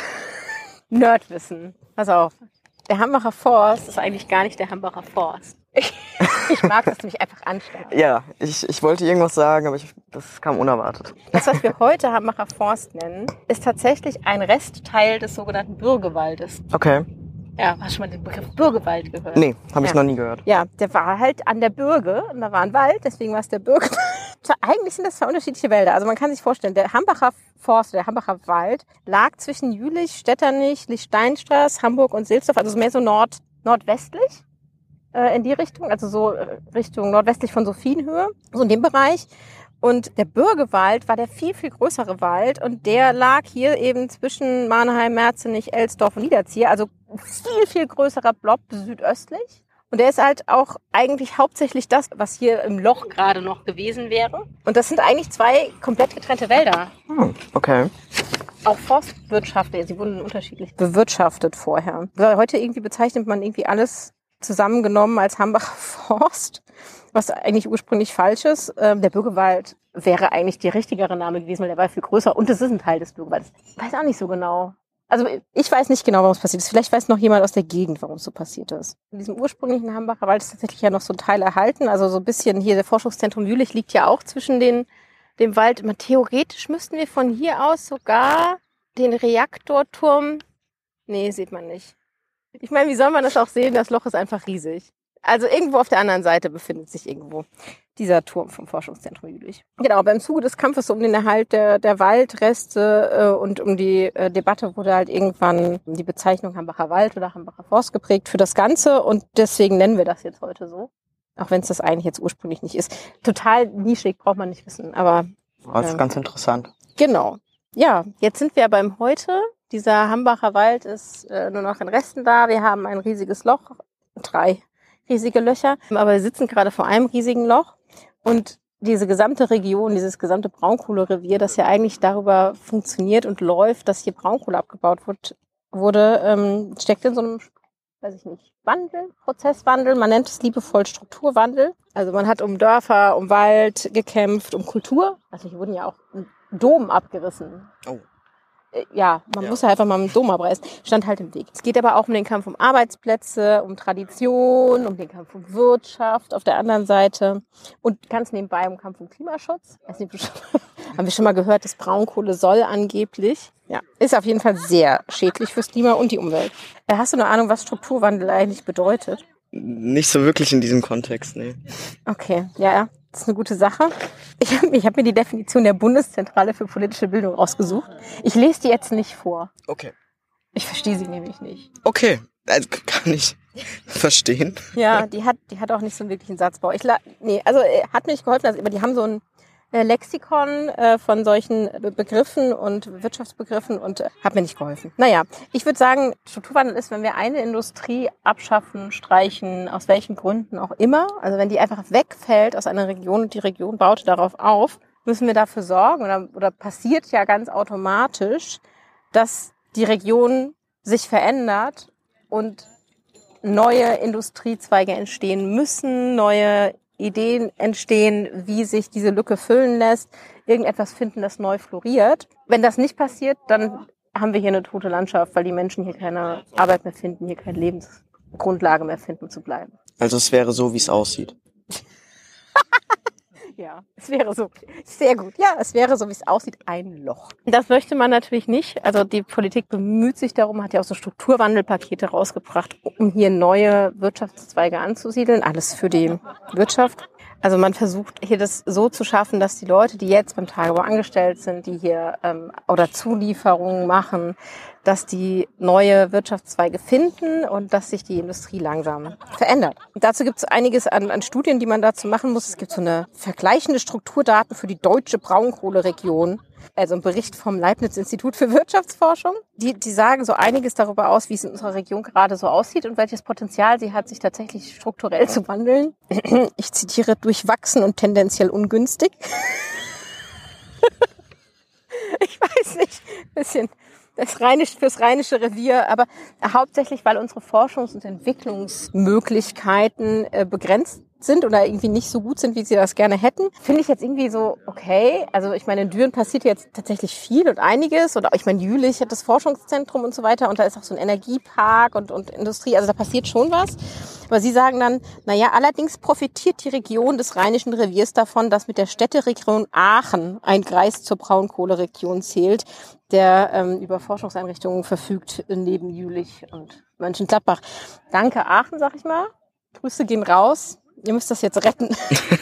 Nerdwissen. Pass auf. Der Hambacher Forst ist eigentlich gar nicht der Hambacher Forst. Ich, ich mag das nämlich einfach anstarren.
Ja, ich, ich wollte irgendwas sagen, aber ich, das kam unerwartet.
Das, was wir heute Hambacher Forst nennen, ist tatsächlich ein Restteil des sogenannten Bürgewaldes.
Okay.
Ja, hast du schon mal den Begriff Bürgewald gehört?
Nee, habe ich
ja.
noch nie gehört.
Ja, der war halt an der Bürge und da war ein Wald, deswegen war es der Bürgewald. Eigentlich sind das zwei unterschiedliche Wälder. Also man kann sich vorstellen, der Hambacher Forst, der Hambacher Wald, lag zwischen Jülich, Stetternich, Liechtenstraß, Hamburg und Silsdorf, also mehr so nord nordwestlich äh, in die Richtung, also so äh, Richtung nordwestlich von Sophienhöhe, so in dem Bereich. Und der Bürgewald war der viel, viel größere Wald und der lag hier eben zwischen Mannheim, Merzenich, Elsdorf und Niederzieher, also viel, viel größerer Blob südöstlich. Und der ist halt auch eigentlich hauptsächlich das, was hier im Loch gerade noch gewesen wäre. Und das sind eigentlich zwei komplett getrennte Wälder.
Hm, okay.
Auch Forstwirtschaft, sie wurden unterschiedlich bewirtschaftet vorher. Heute irgendwie bezeichnet man irgendwie alles zusammengenommen als Hambacher Forst, was eigentlich ursprünglich falsch ist. Ähm, der Bürgewald wäre eigentlich der richtigere Name gewesen, weil der war viel größer und es ist ein Teil des Bürgewaldes. Ich weiß auch nicht so genau. Also ich weiß nicht genau, warum es passiert ist. Vielleicht weiß noch jemand aus der Gegend, warum es so passiert ist. In diesem ursprünglichen Hambacher Wald ist tatsächlich ja noch so ein Teil erhalten. Also so ein bisschen hier, der Forschungszentrum Jülich liegt ja auch zwischen den, dem Wald. Immer theoretisch müssten wir von hier aus sogar den Reaktorturm... Nee, sieht man nicht. Ich meine, wie soll man das auch sehen? Das Loch ist einfach riesig. Also irgendwo auf der anderen Seite befindet sich irgendwo dieser Turm vom Forschungszentrum Jülich. Genau, aber im Zuge des Kampfes um den Erhalt der, der Waldreste äh, und um die äh, Debatte wurde halt irgendwann die Bezeichnung Hambacher Wald oder Hambacher Forst geprägt für das Ganze und deswegen nennen wir das jetzt heute so. Auch wenn es das eigentlich jetzt ursprünglich nicht ist. Total nischig, braucht man nicht wissen, aber...
Das ist
äh,
ganz interessant.
Genau. Ja, jetzt sind wir beim Heute. Dieser Hambacher Wald ist äh, nur noch in Resten da. Wir haben ein riesiges Loch, drei riesige Löcher, aber wir sitzen gerade vor einem riesigen Loch und diese gesamte Region, dieses gesamte Braunkohlerevier, das ja eigentlich darüber funktioniert und läuft, dass hier Braunkohle abgebaut wird, wurde, ähm, steckt in so einem, weiß ich nicht, Wandel, Prozesswandel, man nennt es liebevoll Strukturwandel. Also man hat um Dörfer, um Wald gekämpft, um Kultur. Also hier wurden ja auch Dom abgerissen.
Oh.
Ja, man
ja.
muss ja einfach mal mit dem Dom abreißen. Stand halt im Weg. Es geht aber auch um den Kampf um Arbeitsplätze, um Tradition, um den Kampf um Wirtschaft auf der anderen Seite und ganz nebenbei um Kampf um Klimaschutz. Weiß nicht, haben wir schon mal gehört, dass Braunkohle soll angeblich. Ja, ist auf jeden Fall sehr schädlich fürs Klima und die Umwelt. Hast du eine Ahnung, was Strukturwandel eigentlich bedeutet?
Nicht so wirklich in diesem Kontext, nee.
Okay, ja, ja. Das ist eine gute Sache. Ich habe ich hab mir die Definition der Bundeszentrale für politische Bildung rausgesucht. Ich lese die jetzt nicht vor.
Okay.
Ich verstehe sie nämlich nicht.
Okay, also kann ich verstehen.
Ja, die hat, die hat auch nicht so einen wirklichen Satzbau. Ich la- nee, also hat mir nicht geholfen, also, aber die haben so ein äh, Lexikon äh, von solchen Be- Begriffen und Wirtschaftsbegriffen und äh, hat mir nicht geholfen. Naja, ich würde sagen, Strukturwandel ist, wenn wir eine Industrie abschaffen, streichen, aus welchen Gründen auch immer, also wenn die einfach wegfällt aus einer Region und die Region baut darauf auf, müssen wir dafür sorgen oder, oder passiert ja ganz automatisch, dass die Region sich verändert und neue Industriezweige entstehen müssen, neue Ideen entstehen, wie sich diese Lücke füllen lässt, irgendetwas finden, das neu floriert. Wenn das nicht passiert, dann haben wir hier eine tote Landschaft, weil die Menschen hier keine Arbeit mehr finden, hier keine Lebensgrundlage mehr finden, zu bleiben.
Also es wäre so, wie es aussieht.
Ja, es wäre so. Sehr gut. Ja, es wäre so, wie es aussieht, ein Loch. Das möchte man natürlich nicht. Also die Politik bemüht sich darum, hat ja auch so Strukturwandelpakete rausgebracht, um hier neue Wirtschaftszweige anzusiedeln. Alles für die Wirtschaft. Also man versucht hier das so zu schaffen, dass die Leute, die jetzt beim Tagebau angestellt sind, die hier ähm, oder Zulieferungen machen, dass die neue Wirtschaftszweige finden und dass sich die Industrie langsam verändert. Und dazu gibt es einiges an, an Studien, die man dazu machen muss. Es gibt so eine vergleichende Strukturdaten für die deutsche Braunkohleregion. Also ein Bericht vom Leibniz-Institut für Wirtschaftsforschung. Die, die sagen so einiges darüber aus, wie es in unserer Region gerade so aussieht und welches Potenzial sie hat, sich tatsächlich strukturell zu wandeln. Ich zitiere: durchwachsen und tendenziell ungünstig. Ich weiß nicht, ein bisschen das Rheinisch, fürs Rheinische Revier, aber hauptsächlich, weil unsere Forschungs- und Entwicklungsmöglichkeiten äh, begrenzt sind oder irgendwie nicht so gut sind, wie sie das gerne hätten. Finde ich jetzt irgendwie so okay. Also ich meine, in Düren passiert jetzt tatsächlich viel und einiges. Oder ich meine, Jülich hat das Forschungszentrum und so weiter. Und da ist auch so ein Energiepark und, und Industrie. Also da passiert schon was. Aber sie sagen dann, naja, allerdings profitiert die Region des Rheinischen Reviers davon, dass mit der Städteregion Aachen ein Kreis zur Braunkohleregion zählt, der ähm, über Forschungseinrichtungen verfügt, neben Jülich und Mönchengladbach. Danke Aachen, sag ich mal. Grüße gehen raus. Ihr müsst das jetzt retten.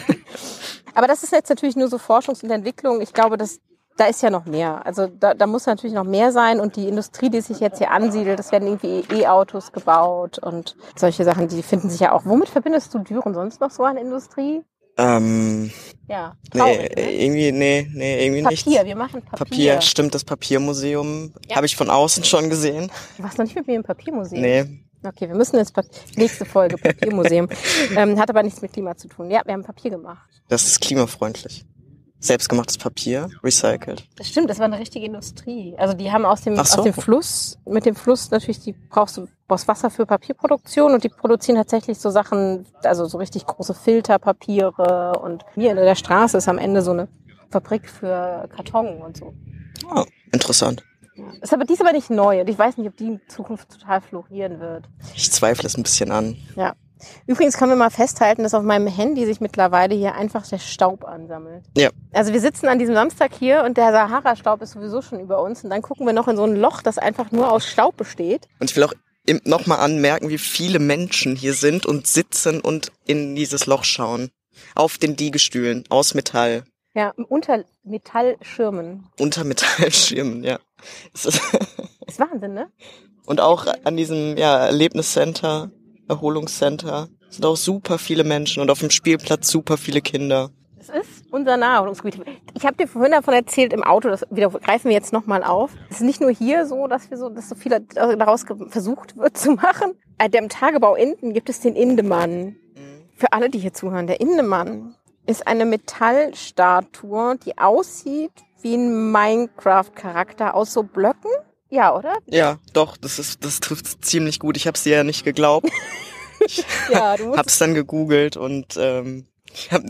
Aber das ist jetzt natürlich nur so Forschungs- und Entwicklung. Ich glaube, das, da ist ja noch mehr. Also da, da muss natürlich noch mehr sein. Und die Industrie, die sich jetzt hier ansiedelt, das werden irgendwie E-Autos gebaut und solche Sachen, die finden sich ja auch. Womit verbindest du Düren sonst noch so an Industrie?
Ähm,
ja, traurig,
nee,
ne?
irgendwie, nee, nee, irgendwie nicht.
Papier, wir machen Papier.
Papier, stimmt, das Papiermuseum ja. Habe ich von außen schon gesehen.
Du warst noch nicht mit mir im Papiermuseum?
Nee.
Okay, wir müssen jetzt nächste Folge Papiermuseum. ähm, hat aber nichts mit Klima zu tun. Ja, wir haben Papier gemacht.
Das ist klimafreundlich. Selbstgemachtes Papier, recycelt.
Das stimmt, das war eine richtige Industrie. Also die haben aus dem,
Ach so.
aus dem Fluss, mit dem Fluss natürlich, die brauchst du brauchst Wasser für Papierproduktion und die produzieren tatsächlich so Sachen, also so richtig große Filterpapiere und hier in der Straße ist am Ende so eine Fabrik für Karton und so.
Oh, interessant.
Ja. Ist aber, die ist aber nicht neu und ich weiß nicht, ob die in Zukunft total florieren wird.
Ich zweifle es ein bisschen an.
Ja. Übrigens können wir mal festhalten, dass auf meinem Handy sich mittlerweile hier einfach der Staub ansammelt.
Ja.
Also wir sitzen an diesem Samstag hier und der Sahara-Staub ist sowieso schon über uns und dann gucken wir noch in so ein Loch, das einfach nur aus Staub besteht.
Und ich will auch nochmal anmerken, wie viele Menschen hier sind und sitzen und in dieses Loch schauen. Auf den Liegestühlen, aus Metall.
Ja, unter Metallschirmen.
Unter Metallschirmen, ja. Das ist,
ist Wahnsinn, ne?
Und auch an diesem ja, Erlebniscenter, Erholungscenter sind auch super viele Menschen und auf dem Spielplatz super viele Kinder.
Das ist unser Naherholungsgebiet. Ich habe dir vorhin davon erzählt im Auto, das wieder greifen wir jetzt nochmal auf. Es ist nicht nur hier so, dass wir so, dass so viel daraus versucht wird zu machen. Im Tagebau Inden gibt es den Indemann. Mhm. Für alle, die hier zuhören, der Indemann ist eine Metallstatue, die aussieht wie ein Minecraft-Charakter aus so Blöcken. Ja, oder?
Ja, doch, das ist, das trifft ziemlich gut. Ich habe es dir ja nicht geglaubt. Ich ja, du hab's dann gegoogelt und ähm, ich habe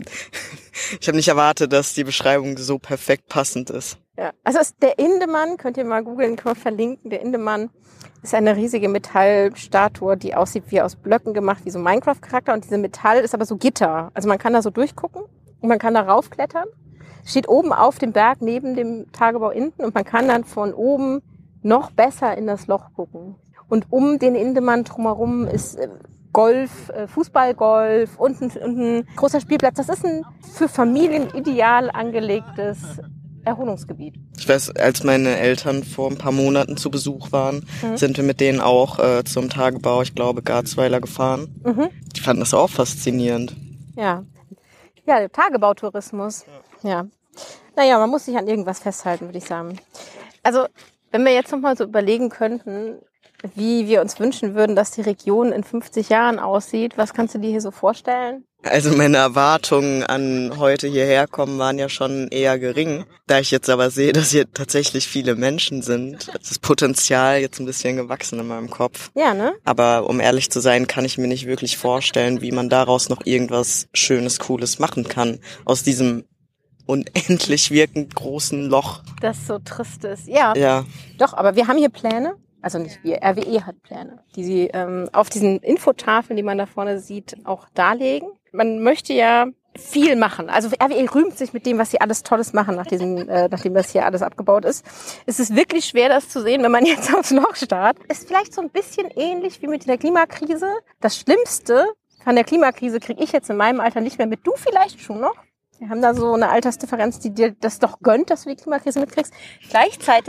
ich hab nicht erwartet, dass die Beschreibung so perfekt passend ist.
Ja, also ist der Indemann, könnt ihr mal googeln, können wir verlinken. Der Indemann ist eine riesige Metallstatue, die aussieht wie aus Blöcken gemacht, wie so ein Minecraft-Charakter. Und diese Metall ist aber so Gitter. Also man kann da so durchgucken und man kann da raufklettern. Steht oben auf dem Berg neben dem Tagebau Inden und man kann dann von oben noch besser in das Loch gucken. Und um den Indemann drumherum ist Golf, Fußballgolf und ein, und ein großer Spielplatz. Das ist ein für Familien ideal angelegtes Erholungsgebiet.
Ich weiß, als meine Eltern vor ein paar Monaten zu Besuch waren, mhm. sind wir mit denen auch äh, zum Tagebau, ich glaube, Garzweiler gefahren. Mhm. Die fanden das auch faszinierend.
Ja, ja, Tagebautourismus. Ja. ja. Naja, man muss sich an irgendwas festhalten, würde ich sagen. Also, wenn wir jetzt nochmal so überlegen könnten, wie wir uns wünschen würden, dass die Region in fünfzig Jahren aussieht, was kannst du dir hier so vorstellen?
Also meine Erwartungen an heute hierher kommen waren ja schon eher gering. Da ich jetzt aber sehe, dass hier tatsächlich viele Menschen sind, ist das Potenzial jetzt ein bisschen gewachsen in meinem Kopf.
Ja, ne?
Aber um ehrlich zu sein, kann ich mir nicht wirklich vorstellen, wie man daraus noch irgendwas Schönes, Cooles machen kann. Aus diesem unendlich wirkend großen Loch.
Das so trist ist. Ja.
Ja.
Doch, aber wir haben hier Pläne. Also nicht wir, R W E hat Pläne, die sie ähm, auf diesen Infotafeln, die man da vorne sieht, auch darlegen. Man möchte ja viel machen. Also R W E rühmt sich mit dem, was sie alles Tolles machen, nach diesem, äh, nachdem das hier alles abgebaut ist. Es ist wirklich schwer, das zu sehen, wenn man jetzt aufs Loch starrt. Ist vielleicht so ein bisschen ähnlich wie mit der Klimakrise. Das Schlimmste von der Klimakrise kriege ich jetzt in meinem Alter nicht mehr mit. Du vielleicht schon noch. Wir haben da so eine Altersdifferenz, die dir das doch gönnt, dass du die Klimakrise mitkriegst. Gleichzeitig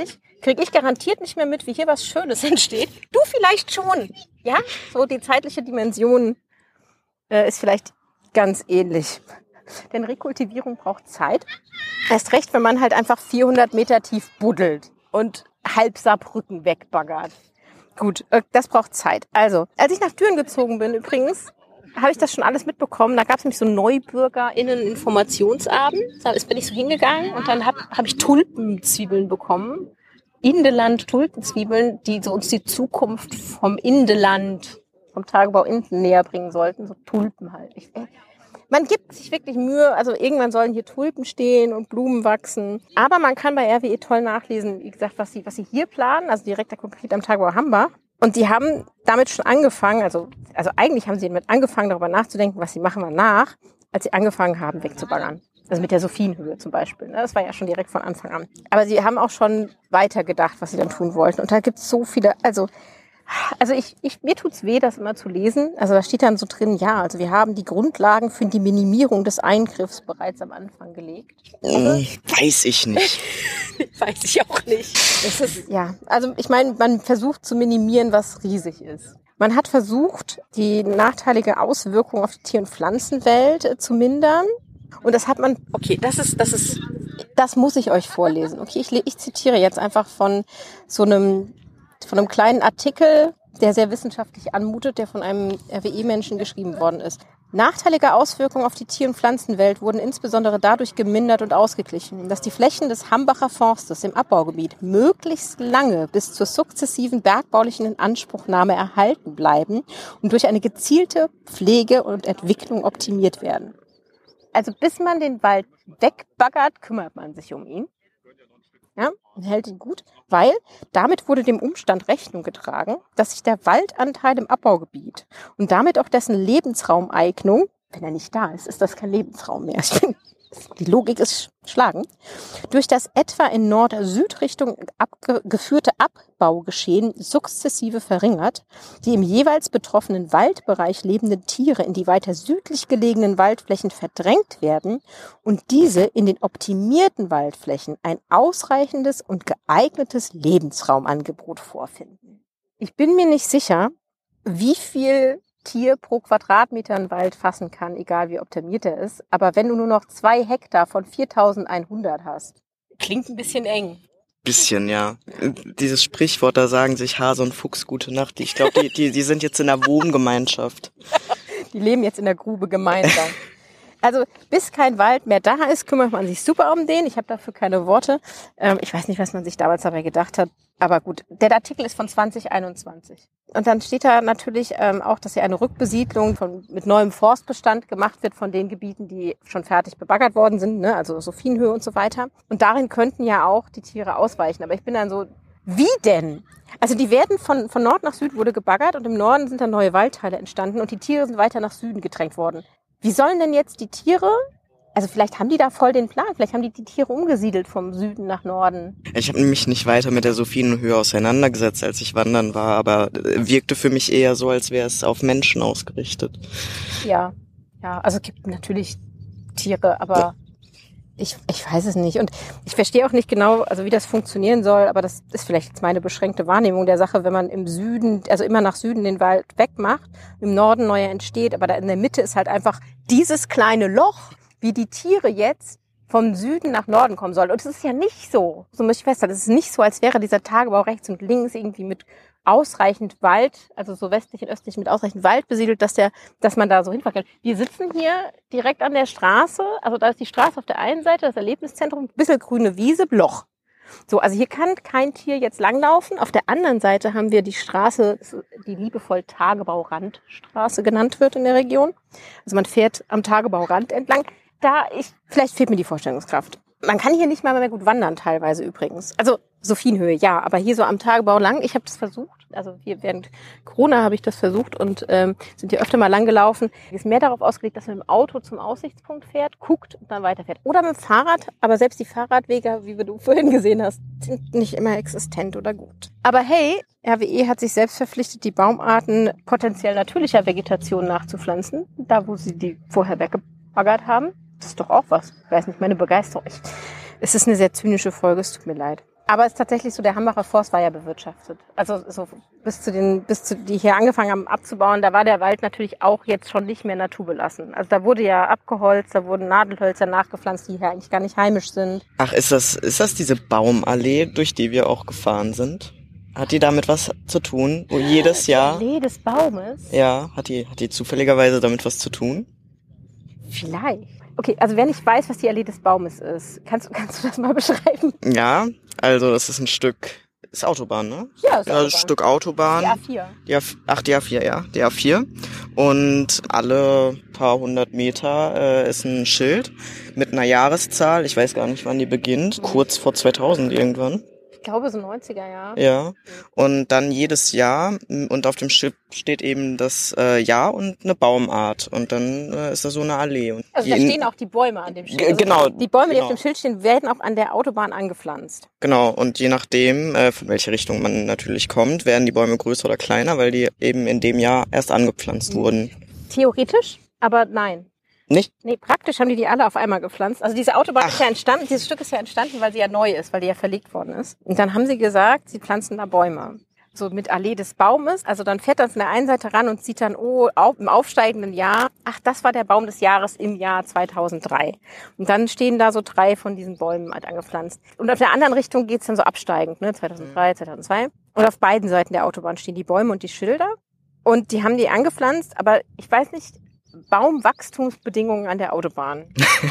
kriege ich garantiert nicht mehr mit, wie hier was Schönes entsteht. Du vielleicht schon. Ja, so die zeitliche Dimension äh, ist vielleicht ganz ähnlich. Denn Rekultivierung braucht Zeit. Erst recht, wenn man halt einfach vierhundert Meter tief buddelt und halb Saarbrücken wegbaggert. Gut, äh, das braucht Zeit. Also, als ich nach Düren gezogen bin übrigens, habe ich das schon alles mitbekommen. Da gab es nämlich so NeubürgerInnen-Informationsabend. Da bin ich so hingegangen und dann habe hab ich Tulpenzwiebeln bekommen. Indeland-Tulpenzwiebeln, die so uns die Zukunft vom Indeland, vom Tagebau Inden näher bringen sollten. So Tulpen halt. Ich, äh, man gibt sich wirklich Mühe. Also irgendwann sollen hier Tulpen stehen und Blumen wachsen. Aber man kann bei R W E toll nachlesen, wie gesagt, was sie, was sie hier planen. Also direkt da konkret am Tagebau Hambach. Und die haben damit schon angefangen, also, also eigentlich haben sie damit angefangen, darüber nachzudenken, was sie machen danach, als sie angefangen haben, wegzubaggern. Also mit der Sophienhöhe zum Beispiel. Ne? Das war ja schon direkt von Anfang an. Aber sie haben auch schon weiter gedacht, was sie dann tun wollten. Und da gibt es so viele, also, also ich, ich, mir tut's weh, das immer zu lesen. Also da steht dann so drin, ja, also wir haben die Grundlagen für die Minimierung des Eingriffs bereits am Anfang gelegt.
Also, weiß ich nicht.
Weiß ich auch nicht. Das ist, ja, also ich meine, man versucht zu minimieren, was riesig ist. Man hat versucht, die nachteilige Auswirkung auf die Tier- und Pflanzenwelt äh, zu mindern. Und das hat man, okay, das ist, das ist, das muss ich euch vorlesen. Okay, ich, ich zitiere jetzt einfach von so einem, von einem kleinen Artikel, der sehr wissenschaftlich anmutet, der von einem R W E-Menschen geschrieben worden ist. Nachteilige Auswirkungen auf die Tier- und Pflanzenwelt wurden insbesondere dadurch gemindert und ausgeglichen, dass die Flächen des Hambacher Forstes im Abbaugebiet möglichst lange bis zur sukzessiven bergbaulichen Inanspruchnahme erhalten bleiben und durch eine gezielte Pflege und Entwicklung optimiert werden. Also bis man den Wald wegbaggert, kümmert man sich um ihn. Ja, und hält ihn gut, weil damit wurde dem Umstand Rechnung getragen, dass sich der Waldanteil im Abbaugebiet und damit auch dessen Lebensraumeignung, wenn er nicht da ist, ist das kein Lebensraum mehr. Die Logik ist schlagend. Durch das etwa in Nord-Süd-Richtung abge- geführte Abbaugeschehen sukzessive verringert, die im jeweils betroffenen Waldbereich lebenden Tiere in die weiter südlich gelegenen Waldflächen verdrängt werden und diese in den optimierten Waldflächen ein ausreichendes und geeignetes Lebensraumangebot vorfinden. Ich bin mir nicht sicher, wie viel Tier pro Quadratmeter einen Wald fassen kann, egal wie optimiert er ist. Aber wenn du nur noch zwei Hektar von viertausendeinhundert hast, klingt ein bisschen eng.
Bisschen, ja. Dieses Sprichwort, da sagen sich Hase und Fuchs gute Nacht. Ich glaube, die, die, die sind jetzt in der Wohngemeinschaft.
Die leben jetzt in der Grube gemeinsam. Also bis kein Wald mehr da ist, kümmert man sich super um den. Ich habe dafür keine Worte. Ähm, ich weiß nicht, was man sich damals dabei gedacht hat. Aber gut, der Artikel ist von zwanzig einundzwanzig. Und dann steht da natürlich ähm, auch, dass ja eine Rückbesiedlung von, mit neuem Forstbestand gemacht wird von den Gebieten, die schon fertig bebaggert worden sind, ne? Also Sophienhöhe und so weiter. Und darin könnten ja auch die Tiere ausweichen. Aber ich bin dann so, wie denn? Also die werden von, von Nord nach Süd wurde gebaggert und im Norden sind dann neue Waldteile entstanden und die Tiere sind weiter nach Süden gedrängt worden. Wie sollen denn jetzt die Tiere, also vielleicht haben die da voll den Plan, vielleicht haben die die Tiere umgesiedelt vom Süden nach Norden.
Ich habe mich nicht weiter mit der Sophienhöhe auseinandergesetzt, als ich wandern war, aber wirkte für mich eher so, als wäre es auf Menschen ausgerichtet.
Ja, ja, also es gibt natürlich Tiere, aber ja. ich, ich weiß es nicht. Und ich verstehe auch nicht genau, also wie das funktionieren soll, aber das ist vielleicht jetzt meine beschränkte Wahrnehmung der Sache, wenn man im Süden, also immer nach Süden den Wald wegmacht, im Norden neuer entsteht, aber da in der Mitte ist halt einfach dieses kleine Loch, wie die Tiere jetzt vom Süden nach Norden kommen sollen. Und es ist ja nicht so, so möchte ich festhalten, es ist nicht so, als wäre dieser Tagebau rechts und links irgendwie mit ausreichend Wald, also so westlich und östlich mit ausreichend Wald besiedelt, dass der, dass man da so hinfahren kann. Wir sitzen hier direkt an der Straße, also da ist die Straße auf der einen Seite, das Erlebniszentrum, ein bisschen grüne Wiese, Loch. So, also hier kann kein Tier jetzt langlaufen. Auf der anderen Seite haben wir die Straße, die liebevoll Tagebaurandstraße genannt wird in der Region. Also man fährt am Tagebaurand entlang. Da ich, vielleicht fehlt mir die Vorstellungskraft. Man kann hier nicht mal mehr gut wandern teilweise übrigens. Also Sophienhöhe, ja, aber hier so am Tagebau lang. Ich habe das versucht, also hier während Corona habe ich das versucht und ähm, sind hier öfter mal lang gelaufen. Ist mehr darauf ausgelegt, dass man mit dem Auto zum Aussichtspunkt fährt, guckt und dann weiterfährt. Oder mit dem Fahrrad, aber selbst die Fahrradwege, wie du vorhin gesehen hast, sind nicht immer existent oder gut. Aber hey, R W E hat sich selbst verpflichtet, die Baumarten potenziell natürlicher Vegetation nachzupflanzen, da wo sie die vorher weggebaggert haben. Das ist doch auch was. Ich weiß nicht, meine Begeisterung. Ich, es ist eine sehr zynische Folge, es tut mir leid. Aber es ist tatsächlich so, der Hambacher Forst war ja bewirtschaftet. Also so bis zu den, bis zu die hier angefangen haben abzubauen, da war der Wald natürlich auch jetzt schon nicht mehr naturbelassen. Also da wurde ja abgeholzt, da wurden Nadelhölzer nachgepflanzt, die hier eigentlich gar nicht heimisch sind.
Ach, ist das, ist das diese Baumallee, durch die wir auch gefahren sind? Hat die damit was zu tun? Wo jedes Jahr...
Die Allee des Baumes?
Ja, hat die, hat die zufälligerweise damit was zu tun?
Vielleicht. Okay, also wer nicht weiß, was die Allee des Baumes ist, kannst, kannst du das mal beschreiben?
Ja, also das ist ein Stück, ist Autobahn, ne?
Ja, ist
ja,
Autobahn.
Ein Stück Autobahn.
Die A vier.
Die A, ach, die A vier, ja, die A vier. Und alle paar hundert Meter äh, ist ein Schild mit einer Jahreszahl, ich weiß gar nicht, wann die beginnt, kurz vor zweitausend irgendwann.
Ich glaube so neunziger Jahre.
Ja, und dann jedes Jahr und auf dem Schild steht eben das äh, Jahr und eine Baumart und dann äh, ist da so eine Allee. Und
also da stehen auch die Bäume an dem Schild.
G-
also
genau.
Die Bäume,
genau.
die auf dem Schild stehen, werden auch an der Autobahn angepflanzt.
Genau, und je nachdem, äh, von welcher Richtung man natürlich kommt, werden die Bäume größer oder kleiner, weil die eben in dem Jahr erst angepflanzt mhm. wurden.
Theoretisch, aber nein.
Nicht?
Nee, praktisch haben die die alle auf einmal gepflanzt. Also diese Autobahn Ach. ist ja entstanden, dieses Stück ist ja entstanden, weil sie ja neu ist, weil die ja verlegt worden ist. Und dann haben sie gesagt, sie pflanzen da Bäume. So mit Allee des Baumes. Also dann fährt das von der einen Seite ran und sieht dann, oh, auf, im aufsteigenden Jahr, ach, das war der Baum des Jahres im Jahr zweitausenddrei. Und dann stehen da so drei von diesen Bäumen halt angepflanzt. Und auf der anderen Richtung geht's dann so absteigend, ne, zweitausenddrei, zweitausendzwei. Und auf beiden Seiten der Autobahn stehen die Bäume und die Schilder. Und die haben die angepflanzt, aber ich weiß nicht, Baumwachstumsbedingungen an der Autobahn.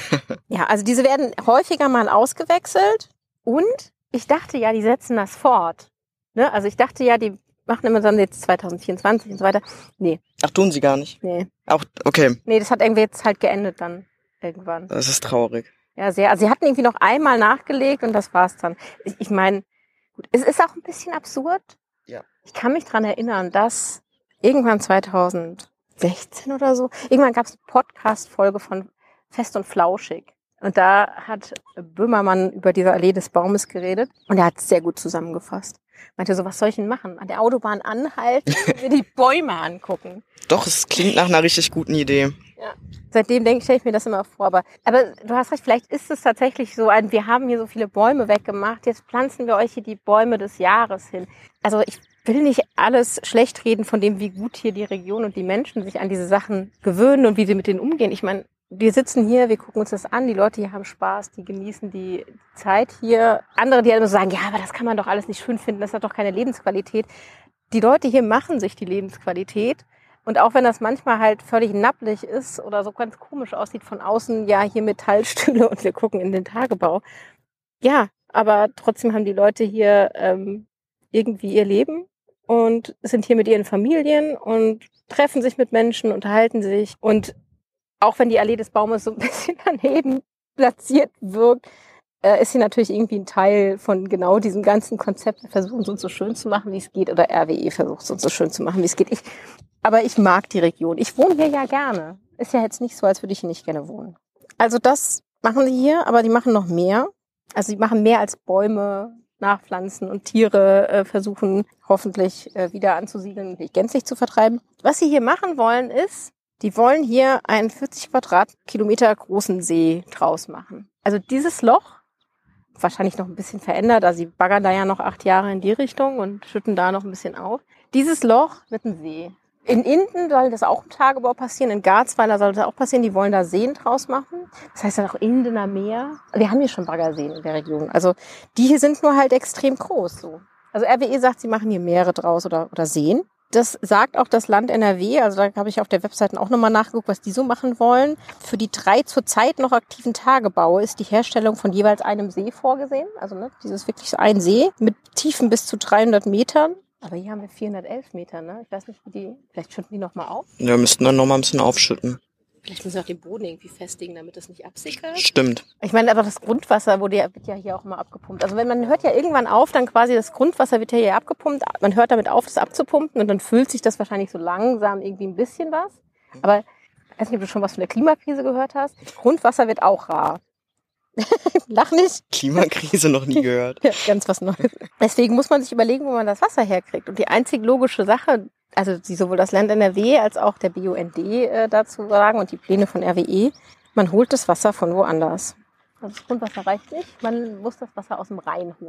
Ja, also diese werden häufiger mal ausgewechselt und ich dachte ja, die setzen das fort. Ne? Also ich dachte ja, die machen immer dann jetzt zweitausendvierundzwanzig und so weiter. Nee.
Ach, tun sie gar nicht?
Nee.
Auch, okay.
Nee, das hat irgendwie jetzt halt geendet dann irgendwann.
Das ist traurig.
Ja, sehr. Also sie hatten irgendwie noch einmal nachgelegt und das war's dann. Ich, ich meine, gut, es ist auch ein bisschen absurd.
Ja.
Ich kann mich dran erinnern, dass irgendwann zweitausendsechzehn oder so, irgendwann gab es eine Podcast-Folge von Fest und Flauschig. Und da hat Böhmermann über diese Allee des Baumes geredet und er hat es sehr gut zusammengefasst. Meinte so, was soll ich denn machen? An der Autobahn anhalten und mir die Bäume angucken.
Doch, es klingt nach einer richtig guten Idee.
Ja. Seitdem denke stelle ich mir das immer vor. Aber, aber du hast recht, vielleicht ist es tatsächlich so ein, wir haben hier so viele Bäume weggemacht, jetzt pflanzen wir euch hier die Bäume des Jahres hin. Also ich will nicht alles schlecht reden von dem, wie gut hier die Region und die Menschen sich an diese Sachen gewöhnen und wie sie mit denen umgehen. Ich meine, wir sitzen hier, wir gucken uns das an, die Leute hier haben Spaß, die genießen die Zeit hier. Andere, die halt immer sagen, ja, aber das kann man doch alles nicht schön finden, das hat doch keine Lebensqualität. Die Leute hier machen sich die Lebensqualität. Und auch wenn das manchmal halt völlig nappelig ist oder so ganz komisch aussieht von außen, ja, hier Metallstühle und wir gucken in den Tagebau. Ja, aber trotzdem haben die Leute hier ähm, irgendwie ihr Leben und sind hier mit ihren Familien und treffen sich mit Menschen, unterhalten sich. Und auch wenn die Allee des Baumes so ein bisschen daneben platziert wirkt, äh, ist sie natürlich irgendwie ein Teil von genau diesem ganzen Konzept. Wir versuchen es uns so schön zu machen, wie es geht. Oder R W E versucht es uns so schön zu machen, wie es geht. Ich, aber ich mag die Region. Ich wohne hier ja gerne. Ist ja jetzt nicht so, als würde ich hier nicht gerne wohnen. Also das machen sie hier, aber die machen noch mehr. Also die machen mehr als Bäume nachpflanzen und Tiere äh, versuchen hoffentlich äh, wieder anzusiedeln und nicht gänzlich zu vertreiben. Was sie hier machen wollen ist, die wollen hier einen vierzig Quadratkilometer großen See draus machen. Also dieses Loch, wahrscheinlich noch ein bisschen verändert, also sie baggern da ja noch acht Jahre in die Richtung und schütten da noch ein bisschen auf. Dieses Loch mit einem See. In Inden soll das auch im Tagebau passieren, in Garzweiler soll das auch passieren, die wollen da Seen draus machen. Das heißt dann auch Indener Meer. Wir haben hier schon Baggerseen in der Region. Also die hier sind nur halt extrem groß. So. Also R W E sagt, sie machen hier Meere draus oder, oder Seen. Das sagt auch das Land N R W, also da habe ich auf der Webseite auch nochmal nachgeguckt, was die so machen wollen. Für die drei zurzeit noch aktiven Tagebaue ist die Herstellung von jeweils einem See vorgesehen. Also ne, dieses wirklich so ein See mit Tiefen bis zu dreihundert Metern. Aber hier haben wir vierhundertelf Meter, ne? Ich weiß nicht, wie die, vielleicht schütten die nochmal auf.
Ja, wir müssten dann nochmal ein bisschen aufschütten.
Vielleicht müssen wir auch den Boden irgendwie festigen, damit es nicht absickert.
Stimmt.
Ich meine, aber das Grundwasser wurde ja, wird ja hier auch immer abgepumpt. Also wenn man hört ja irgendwann auf, dann quasi das Grundwasser wird ja hier abgepumpt. Man hört damit auf, das abzupumpen und dann füllt sich das wahrscheinlich so langsam irgendwie ein bisschen was. Aber ich weiß nicht, ob du schon was von der Klimakrise gehört hast. Grundwasser wird auch rar. Lach nicht.
Klimakrise noch nie gehört.
Ja, ganz was Neues. Deswegen muss man sich überlegen, wo man das Wasser herkriegt. Und die einzig logische Sache, also die sowohl das Land N R W als auch der B U N D äh, dazu sagen und die Pläne von R W E, man holt das Wasser von woanders. Also das Grundwasser reicht nicht, man muss das Wasser aus dem Rhein holen.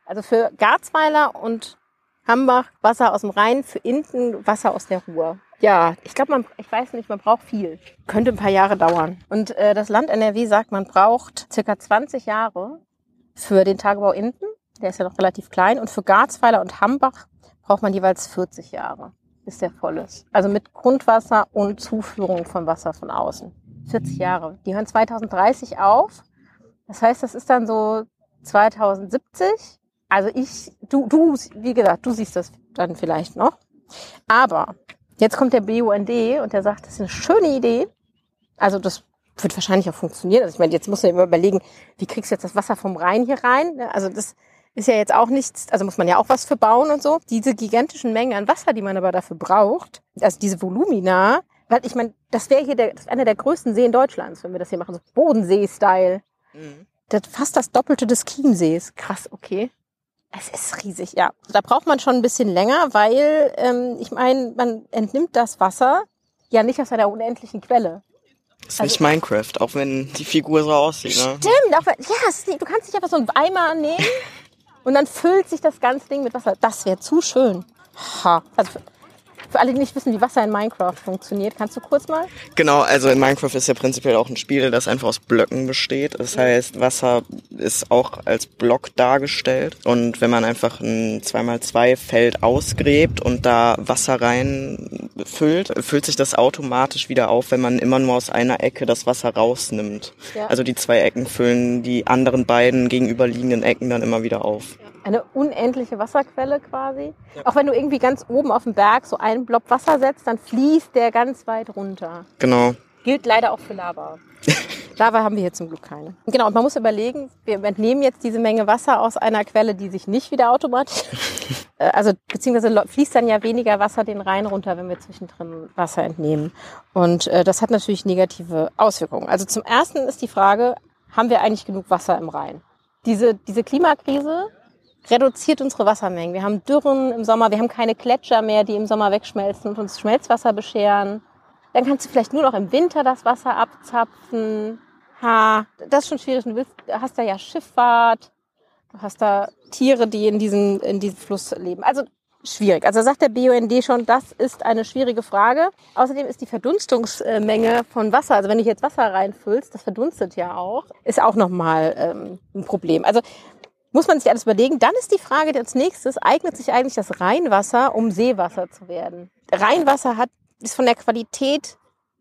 Also für Garzweiler und Hambach Wasser aus dem Rhein, für Inten Wasser aus der Ruhr. Ja, ich glaube, man, ich weiß nicht, man braucht viel. Könnte ein paar Jahre dauern. Und äh, das Land N R W sagt, man braucht circa zwanzig Jahre für den Tagebau Inten. Der ist ja noch relativ klein. Und für Garzweiler und Hambach braucht man jeweils vierzig Jahre, bis der voll ist. Also mit Grundwasser und Zuführung von Wasser von außen. vierzig Jahre. Die hören zweitausenddreißig auf. Das heißt, das ist dann so zweitausendsiebzig. Also ich, du, du, wie gesagt, du siehst das dann vielleicht noch. Aber jetzt kommt der B U N D und der sagt, das ist eine schöne Idee. Also das wird wahrscheinlich auch funktionieren. Also ich meine, jetzt musst du dir immer überlegen, wie kriegst du jetzt das Wasser vom Rhein hier rein? Also das ist ja jetzt auch nichts, also muss man ja auch was für bauen und so. Diese gigantischen Mengen an Wasser, die man aber dafür braucht, also diese Volumina, weil ich meine, das wäre hier der, das ist einer der größten Seen Deutschlands, wenn wir das hier machen, so Bodensee-Style. Mhm. Das fast das Doppelte des Chiemsees. Krass, okay. Es ist riesig, ja. Da braucht man schon ein bisschen länger, weil, ähm, ich meine, man entnimmt das Wasser ja nicht aus einer unendlichen Quelle.
Das ist also, nicht Minecraft, auch wenn die Figur so aussieht. Ne?
Stimmt, auch wenn, ja, du kannst nicht einfach so einen Eimer nehmen und dann füllt sich das ganze Ding mit Wasser. Das wäre zu schön. Ha. Also für, für alle, die nicht wissen, wie Wasser in Minecraft funktioniert, kannst du kurz mal?
Genau, also in Minecraft ist ja prinzipiell auch ein Spiel, das einfach aus Blöcken besteht. Das heißt, Wasser ist auch als Block dargestellt. Und wenn man einfach ein zwei mal zwei Feld ausgräbt und da Wasser reinfüllt, füllt sich das automatisch wieder auf, wenn man immer nur aus einer Ecke das Wasser rausnimmt. Ja. Also die zwei Ecken füllen die anderen beiden gegenüberliegenden Ecken dann immer wieder auf.
Eine unendliche Wasserquelle quasi. Ja. Auch wenn du irgendwie ganz oben auf dem Berg so einen Blob Wasser setzt, dann fließt der ganz weit runter.
Genau.
Gilt leider auch für Lava. Lava haben wir hier zum Glück keine. Genau, und man muss überlegen, wir entnehmen jetzt diese Menge Wasser aus einer Quelle, die sich nicht wieder automatisch... also beziehungsweise fließt dann ja weniger Wasser den Rhein runter, wenn wir zwischendrin Wasser entnehmen. Und äh, das hat natürlich negative Auswirkungen. Also zum Ersten ist die Frage, haben wir eigentlich genug Wasser im Rhein? Diese, diese Klimakrise reduziert unsere Wassermengen. Wir haben Dürren im Sommer, wir haben keine Gletscher mehr, die im Sommer wegschmelzen und uns Schmelzwasser bescheren. Dann kannst du vielleicht nur noch im Winter das Wasser abzapfen. Ha, das ist schon schwierig. Du willst, hast da ja Schifffahrt, du hast da Tiere, die in diesem, in diesem Fluss leben. Also schwierig. Also sagt der B U N D schon, das ist eine schwierige Frage. Außerdem ist die Verdunstungsmenge von Wasser, also wenn du jetzt Wasser reinfüllst, das verdunstet ja auch, ist auch nochmal ähm, ein Problem. Also muss man sich alles überlegen. Dann ist die Frage als nächstes, eignet sich eigentlich das Rheinwasser, um Seewasser zu werden? Rheinwasser hat, ist von der Qualität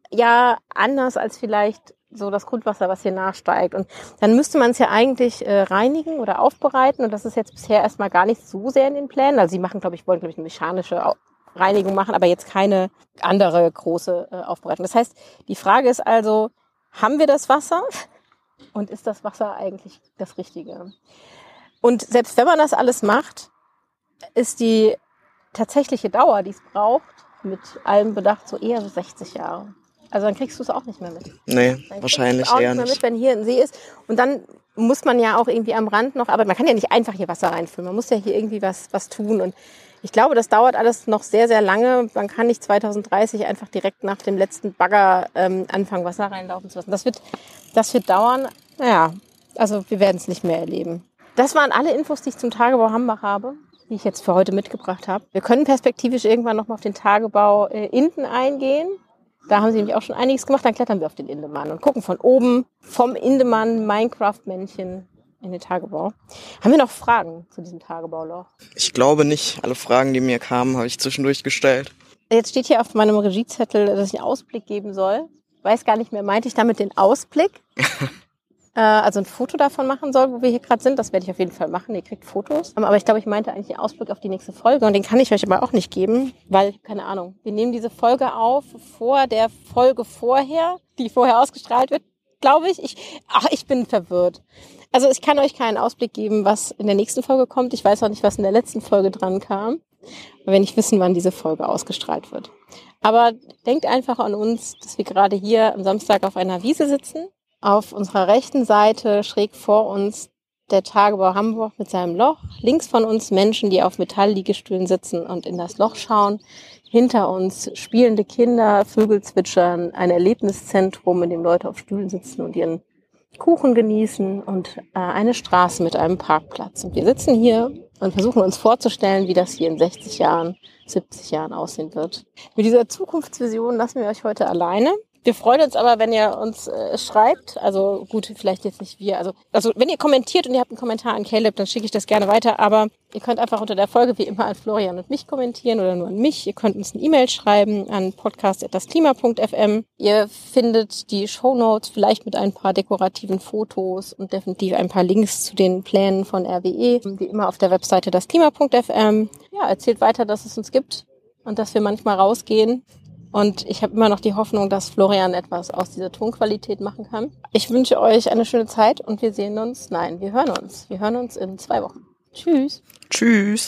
ja anders als vielleicht so das Grundwasser, was hier nachsteigt. Und dann müsste man es ja eigentlich äh, reinigen oder aufbereiten. Und das ist jetzt bisher erstmal gar nicht so sehr in den Plänen. Also sie machen, glaube ich, wollen, glaube ich, eine mechanische Reinigung machen, aber jetzt keine andere große äh, Aufbereitung. Das heißt, die Frage ist also, haben wir das Wasser? Und ist das Wasser eigentlich das Richtige? Und selbst wenn man das alles macht, ist die tatsächliche Dauer, die es braucht, mit allem Bedacht so eher so sechzig Jahre. Also dann kriegst du es auch nicht mehr mit.
Nee, dann wahrscheinlich
auch
eher
nicht. Mehr
nicht.
Mit, wenn hier ein See ist. Und dann muss man ja auch irgendwie am Rand noch, aber man kann ja nicht einfach hier Wasser reinfüllen. Man muss ja hier irgendwie was, was tun. Und ich glaube, das dauert alles noch sehr, sehr lange. Man kann nicht zweitausenddreißig einfach direkt nach dem letzten Bagger ähm, anfangen, Wasser reinlaufen zu lassen. Das wird, das wird dauern. Naja, also wir werden es nicht mehr erleben. Das waren alle Infos, die ich zum Tagebau Hambach habe, die ich jetzt für heute mitgebracht habe. Wir können perspektivisch irgendwann noch mal auf den Tagebau äh, Inten eingehen. Da haben sie nämlich auch schon einiges gemacht. Dann klettern wir auf den Indemann und gucken von oben vom Indemann Minecraft-Männchen in den Tagebau. Haben wir noch Fragen zu diesem Tagebauloch?
Ich glaube nicht. Alle Fragen, die mir kamen, habe ich zwischendurch gestellt.
Jetzt steht hier auf meinem Regiezettel, dass ich einen Ausblick geben soll. Ich weiß gar nicht mehr, meinte ich damit den Ausblick? Also ein Foto davon machen soll, wo wir hier gerade sind. Das werde ich auf jeden Fall machen. Ihr kriegt Fotos. Aber ich glaube, ich meinte eigentlich den Ausblick auf die nächste Folge. Und den kann ich euch aber auch nicht geben, weil, keine Ahnung, wir nehmen diese Folge auf vor der Folge vorher, die vorher ausgestrahlt wird, glaube ich. ich. Ach, ich bin verwirrt. Also ich kann euch keinen Ausblick geben, was in der nächsten Folge kommt. Ich weiß auch nicht, was in der letzten Folge dran kam. Weil wir nicht wissen, wann diese Folge ausgestrahlt wird. Aber denkt einfach an uns, dass wir gerade hier am Samstag auf einer Wiese sitzen. Auf unserer rechten Seite, schräg vor uns, der Tagebau Hamburg mit seinem Loch. Links von uns Menschen, die auf Metalllliegestühlen sitzen und in das Loch schauen. Hinter uns spielende Kinder, Vögel zwitschern, ein Erlebniszentrum, in dem Leute auf Stühlen sitzen und ihren Kuchen genießen und äh, eine Straße mit einem Parkplatz. Und wir sitzen hier und versuchen uns vorzustellen, wie das hier in sechzig Jahren, siebzig Jahren aussehen wird. Mit dieser Zukunftsvision lassen wir euch heute alleine. Wir freuen uns aber, wenn ihr uns äh, schreibt, also gut, vielleicht jetzt nicht wir, also, also wenn ihr kommentiert und ihr habt einen Kommentar an Caleb, dann schicke ich das gerne weiter, aber ihr könnt einfach unter der Folge wie immer an Florian und mich kommentieren oder nur an mich. Ihr könnt uns eine E-Mail schreiben an podcast at das klima punkt f m. Ihr findet die Shownotes vielleicht mit ein paar dekorativen Fotos und definitiv ein paar Links zu den Plänen von R W E, wie immer auf der Webseite das klima punkt f m. Ja, erzählt weiter, dass es uns gibt und dass wir manchmal rausgehen. Und ich habe immer noch die Hoffnung, dass Florian etwas aus dieser Tonqualität machen kann. Ich wünsche euch eine schöne Zeit und wir sehen uns, nein, wir hören uns. Wir hören uns in zwei Wochen. Tschüss.
Tschüss.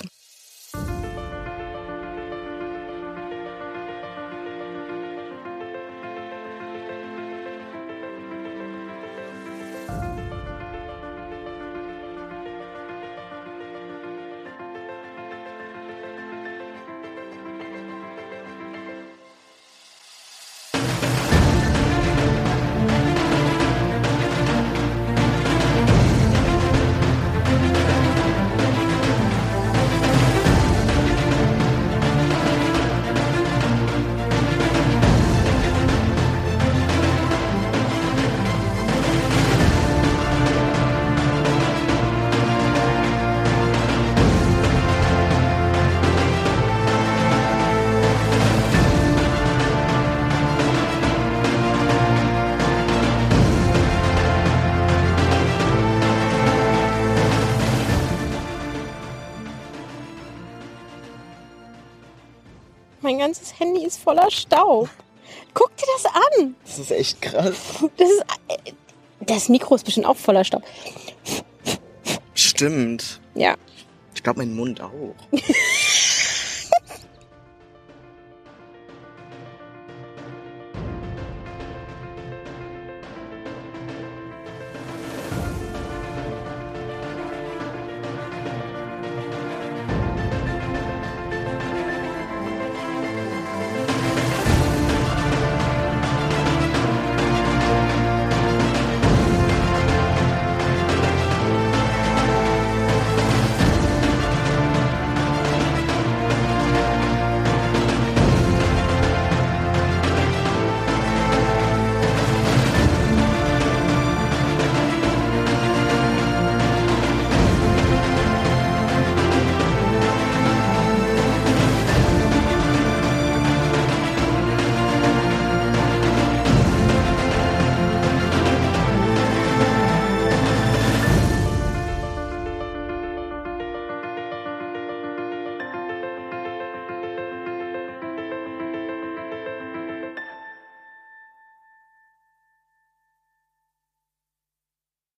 Mein ganzes Handy ist voller Staub. Guck dir das an.
Das ist echt krass.
Das ist, das Mikro ist bestimmt auch voller Staub.
Stimmt.
Ja.
Ich glaube, mein Mund auch.